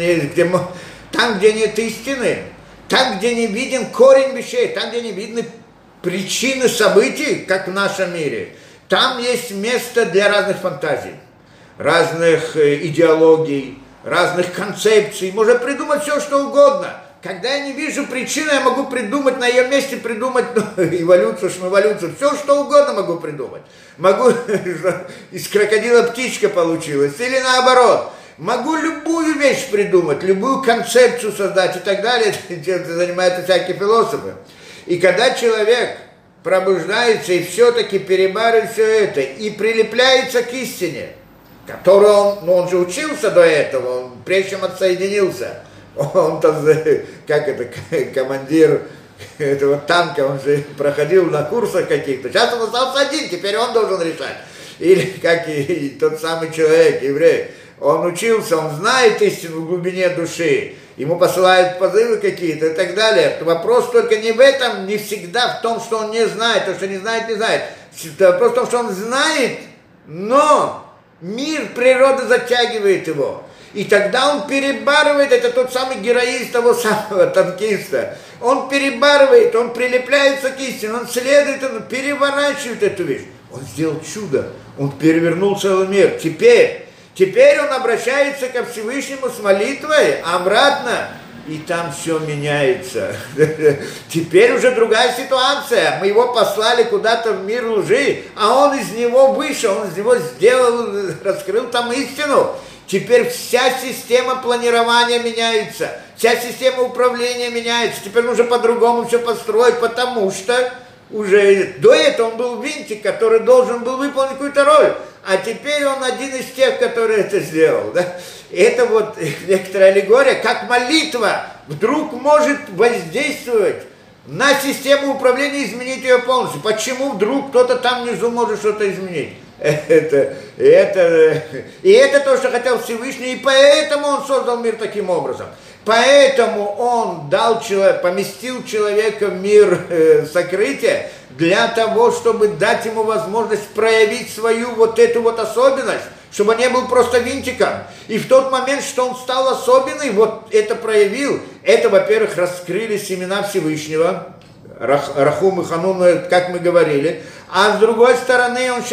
там, где нет истины, там, где не виден корень вещей, там, где не видны причины событий, как в нашем мире, там есть место для разных фантазий, разных идеологий, разных концепций, можно придумать все, что угодно. Когда я не вижу причины, я могу придумать, на ее месте придумать эволюцию, шмэволюцию, все, что угодно могу придумать. Могу, из крокодила птичка получилась, или наоборот. Могу любую вещь придумать, любую концепцию создать и так далее, чем занимаются всякие философы. И когда человек пробуждается и все-таки перебарывает все это, и прилепляется к истине, которую он же учился до этого, он прежде чем отсоединился, он там, командир этого танка, он же проходил на курсах каких-то. Сейчас он остался один, теперь он должен решать. Или как и тот самый человек, еврей. Он учился, он знает истину в глубине души. Ему посылают позывы какие-то и так далее. Вопрос только не в этом, не всегда в том, что он не знает. То, что не знает, не знает. Вопрос в том, что он знает, но мир, природа затягивает его. И тогда он перебарывает, это тот самый героист того самого танкиста. Он перебарывает, он прилепляется к истине, он следует, он переворачивает эту вещь. Он сделал чудо, он перевернул целый мир. Теперь он обращается ко Всевышнему с молитвой обратно, и там все меняется. Теперь уже другая ситуация. Мы его послали куда-то в мир лжи, а он из него вышел, он из него сделал, раскрыл там истину. Теперь вся система планирования меняется, вся система управления меняется. Теперь нужно по-другому все построить, потому что уже до этого он был винтик, который должен был выполнить какую-то роль. А теперь он один из тех, который это сделал. Да? Это вот некоторая аллегория, как молитва вдруг может воздействовать на систему управления и изменить ее полностью. Почему вдруг кто-то там внизу может что-то изменить? Это то, что хотел Всевышний, и поэтому он создал мир таким образом. Поэтому он поместил человека в мир сокрытия для того, чтобы дать ему возможность проявить свою вот эту вот особенность, чтобы он не был просто винтиком. И в тот момент, что он стал особенный, вот это проявил, это, во-первых, раскрыли семена Всевышнего, Рахум и Ханун, как мы говорили, а с другой стороны он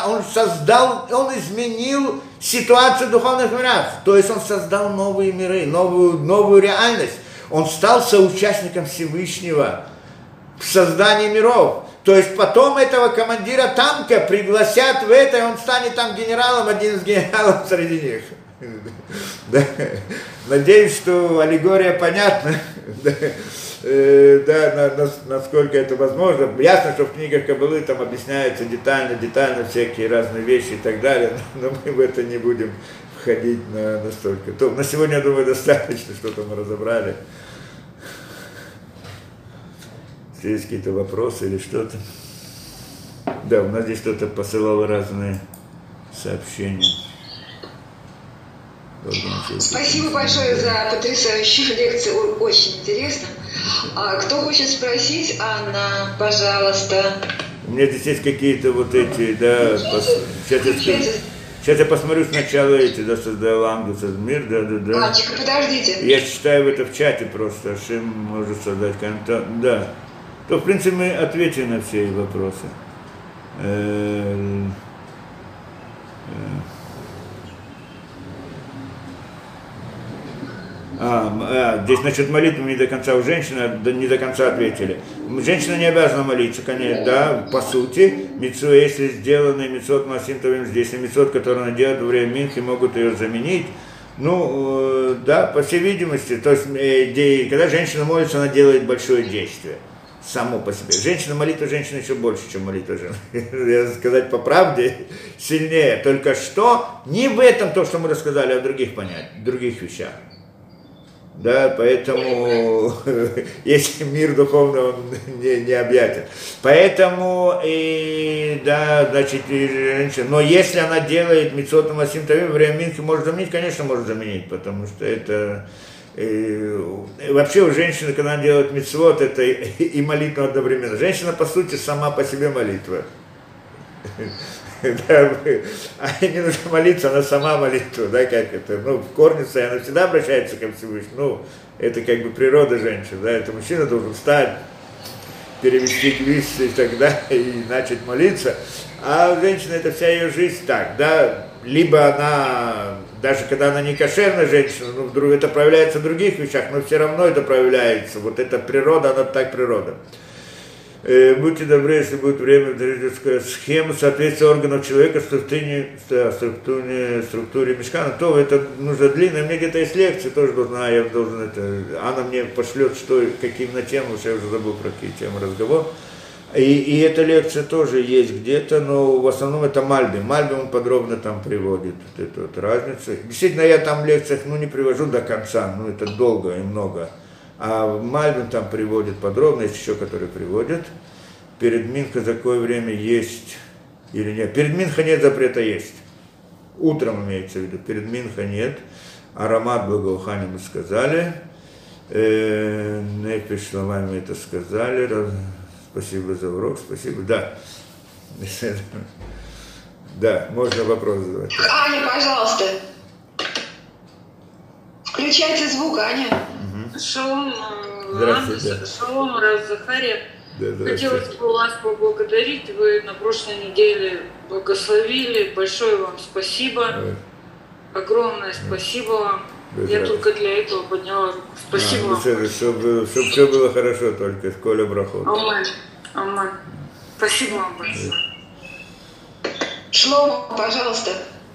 изменил ситуацию в духовных мирах, то есть он создал новые миры, новую реальность, он стал соучастником Всевышнего в создании миров. То есть потом этого командира танка пригласят в это, и он станет там генералом, один из генералов среди них. Да. Надеюсь, что аллегория понятна. Да, насколько это возможно. Ясно, что в книгах Каббалы там объясняются детально всякие разные вещи и так далее, но мы в это не будем входить настолько. То, на сегодня, я думаю, достаточно, что-то мы разобрали. Если есть какие-то вопросы или что-то. Да, у нас здесь кто-то посылал разные сообщения. Спасибо большое за потрясающую лекцию, очень интересно. Кто хочет спросить? Анна, пожалуйста. У меня здесь есть какие-то вот эти, да, сейчас я посмотрю сначала эти, да, создал ангел, мир, да. Мальчик, подождите. Я читаю это в чате просто, Ашем может создать контакт, да. То, в принципе, мы ответили на все вопросы. Здесь насчет молитвы мы не до конца, у женщины не до конца ответили. Женщина не обязана молиться, конечно, да, по сути, мицвот, если сделанный мицвот масим товим, здесь мицвот, который она делает во время минхи, могут ее заменить. Ну, да, по всей видимости, то есть, когда женщина молится, она делает большое действие. Само по себе. Молитва женщины еще больше, чем молитва женщины. Я сказать по правде, сильнее. Только что не в этом то, что мы рассказали, а в других вещах. Да, поэтому если мир духовный, он не объятен. Поэтому, да, значит, женщина, но если она делает мицвот масим товим, время минхи может заменить, конечно, может заменить, потому что это... вообще у женщины, когда она делает мицвот, это и молитва одновременно. Женщина, по сути, сама по себе молитва. Да, не нужно молиться, она сама молитва, да, как это, в корне своей, она всегда обращается ко Всевышнему, это как бы природа женщины, да, это мужчина должен встать, перевести глист и так далее, и начать молиться, а у женщины это вся ее жизнь так, да, либо она, даже когда она не кошерная женщина, вдруг это проявляется в других вещах, но все равно это проявляется, вот эта природа, она так природа. Будьте добры, если будет время, схема соответствия органов человека структуре мешкана, то это нужно длинно. Мне где-то есть лекции, тоже я должен это. Анна мне пошлет, какие на тему, я уже забыл про какие темы разговор. И эта лекция тоже есть где-то, но в основном это Мальби. Мальби он подробно там приводит вот эту вот разницу. Действительно, я там в лекциях не привожу до конца, это долго и много. А Мальбин там приводит подробно, есть еще, которые приводят. Перед Минха за какое время есть или нет. Перед Минха нет запрета есть. Утром имеется в виду. Перед Минха нет. Аромат благоухания мы сказали. Нефиш словами мы это сказали. Спасибо за урок. Спасибо. Да. Да, можно вопрос задавать. Аня, пожалуйста. Включайте звук, Аня. Шалом, Здравствуйте. Шалом, Рав Захария. Да, Хотелось бы вас поблагодарить. Вы на прошлой неделе благословили. Большое вам спасибо. Огромное спасибо вам. Я только для этого подняла руку. Спасибо вам. Чтобы все было хорошо, только Коля брахот. Аман. Спасибо вам большое. Шломо, пожалуйста.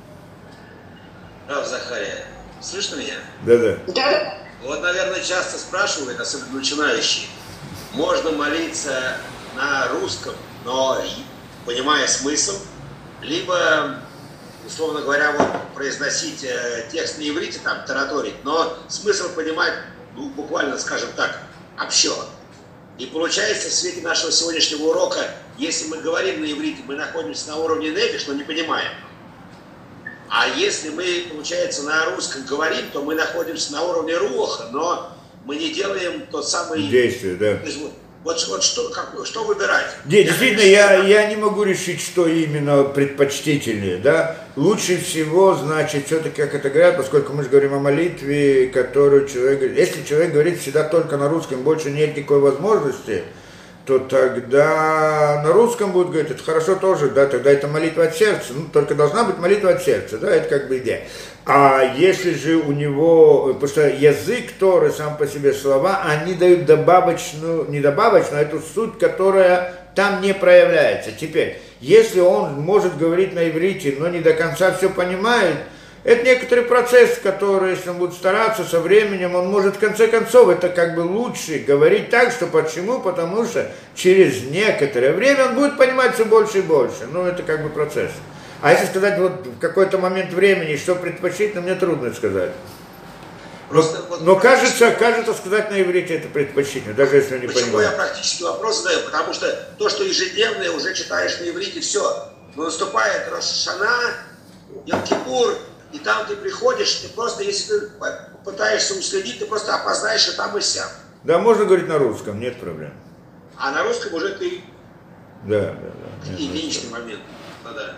Рав Захария, слышно меня? Да. Да. Вот, наверное, часто спрашивают, особенно начинающие, можно молиться на русском, но понимая смысл, либо, условно говоря, вот произносить текст на иврите, там, тараторить, но смысл понимать, ну, буквально, скажем так, общо. И получается, в свете нашего сегодняшнего урока, если мы говорим на иврите, мы находимся на уровне нефиш, но не понимаем. А если мы, получается, на русском говорим, то мы находимся на уровне руаха, но мы не делаем тот самый... Действие, да. Вот что выбирать? Действительно, я не могу решить, что именно предпочтительнее, да. Лучше всего, значит, все-таки, как это говорят, поскольку мы же говорим о молитве, которую человек говорит. Если человек говорит всегда только на русском, больше нет никакой возможности, то тогда на русском будет говорить, это хорошо тоже, да, тогда это молитва от сердца, ну, только должна быть молитва от сердца, да, это как бы идея. А если же у него, потому что язык Торы, сам по себе слова, они дают добавочную, не добавочную, а эту суть, которая там не проявляется. Теперь, если он может говорить на иврите, но не до конца все понимает, это некоторый процесс, который, если он будет стараться со временем, он может в конце концов, это как бы лучше говорить так, что почему, потому что через некоторое время он будет понимать все больше и больше. Ну, это как бы процесс. А если сказать вот в какой-то момент времени, что предпочтительно, мне трудно сказать. Но кажется, сказать на иврите это предпочтительно, даже если не понимаю. Почему я практически вопрос задаю? Потому что то, что ежедневное уже читаешь на иврите, все. Но наступает Рош ха-Шана, Йом-Кипур, и там ты приходишь, ты просто, если ты пытаешься уследить, ты просто опознаешь и там, и сям. Да, можно говорить на русском, нет проблем. А на русском уже ты... Да. Единичный момент. Да.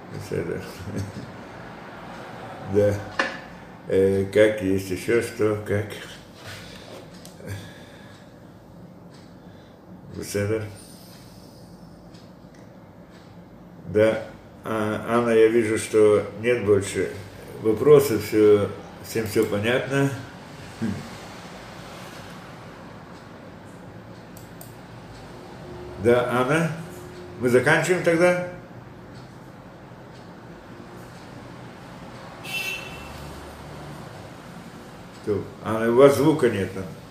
Да. Как есть еще что, как? Беседер. Да. Анна, я вижу, что нет больше вопросов, всем все понятно. Да, Анна, мы заканчиваем тогда? Анна, у вас звука нет.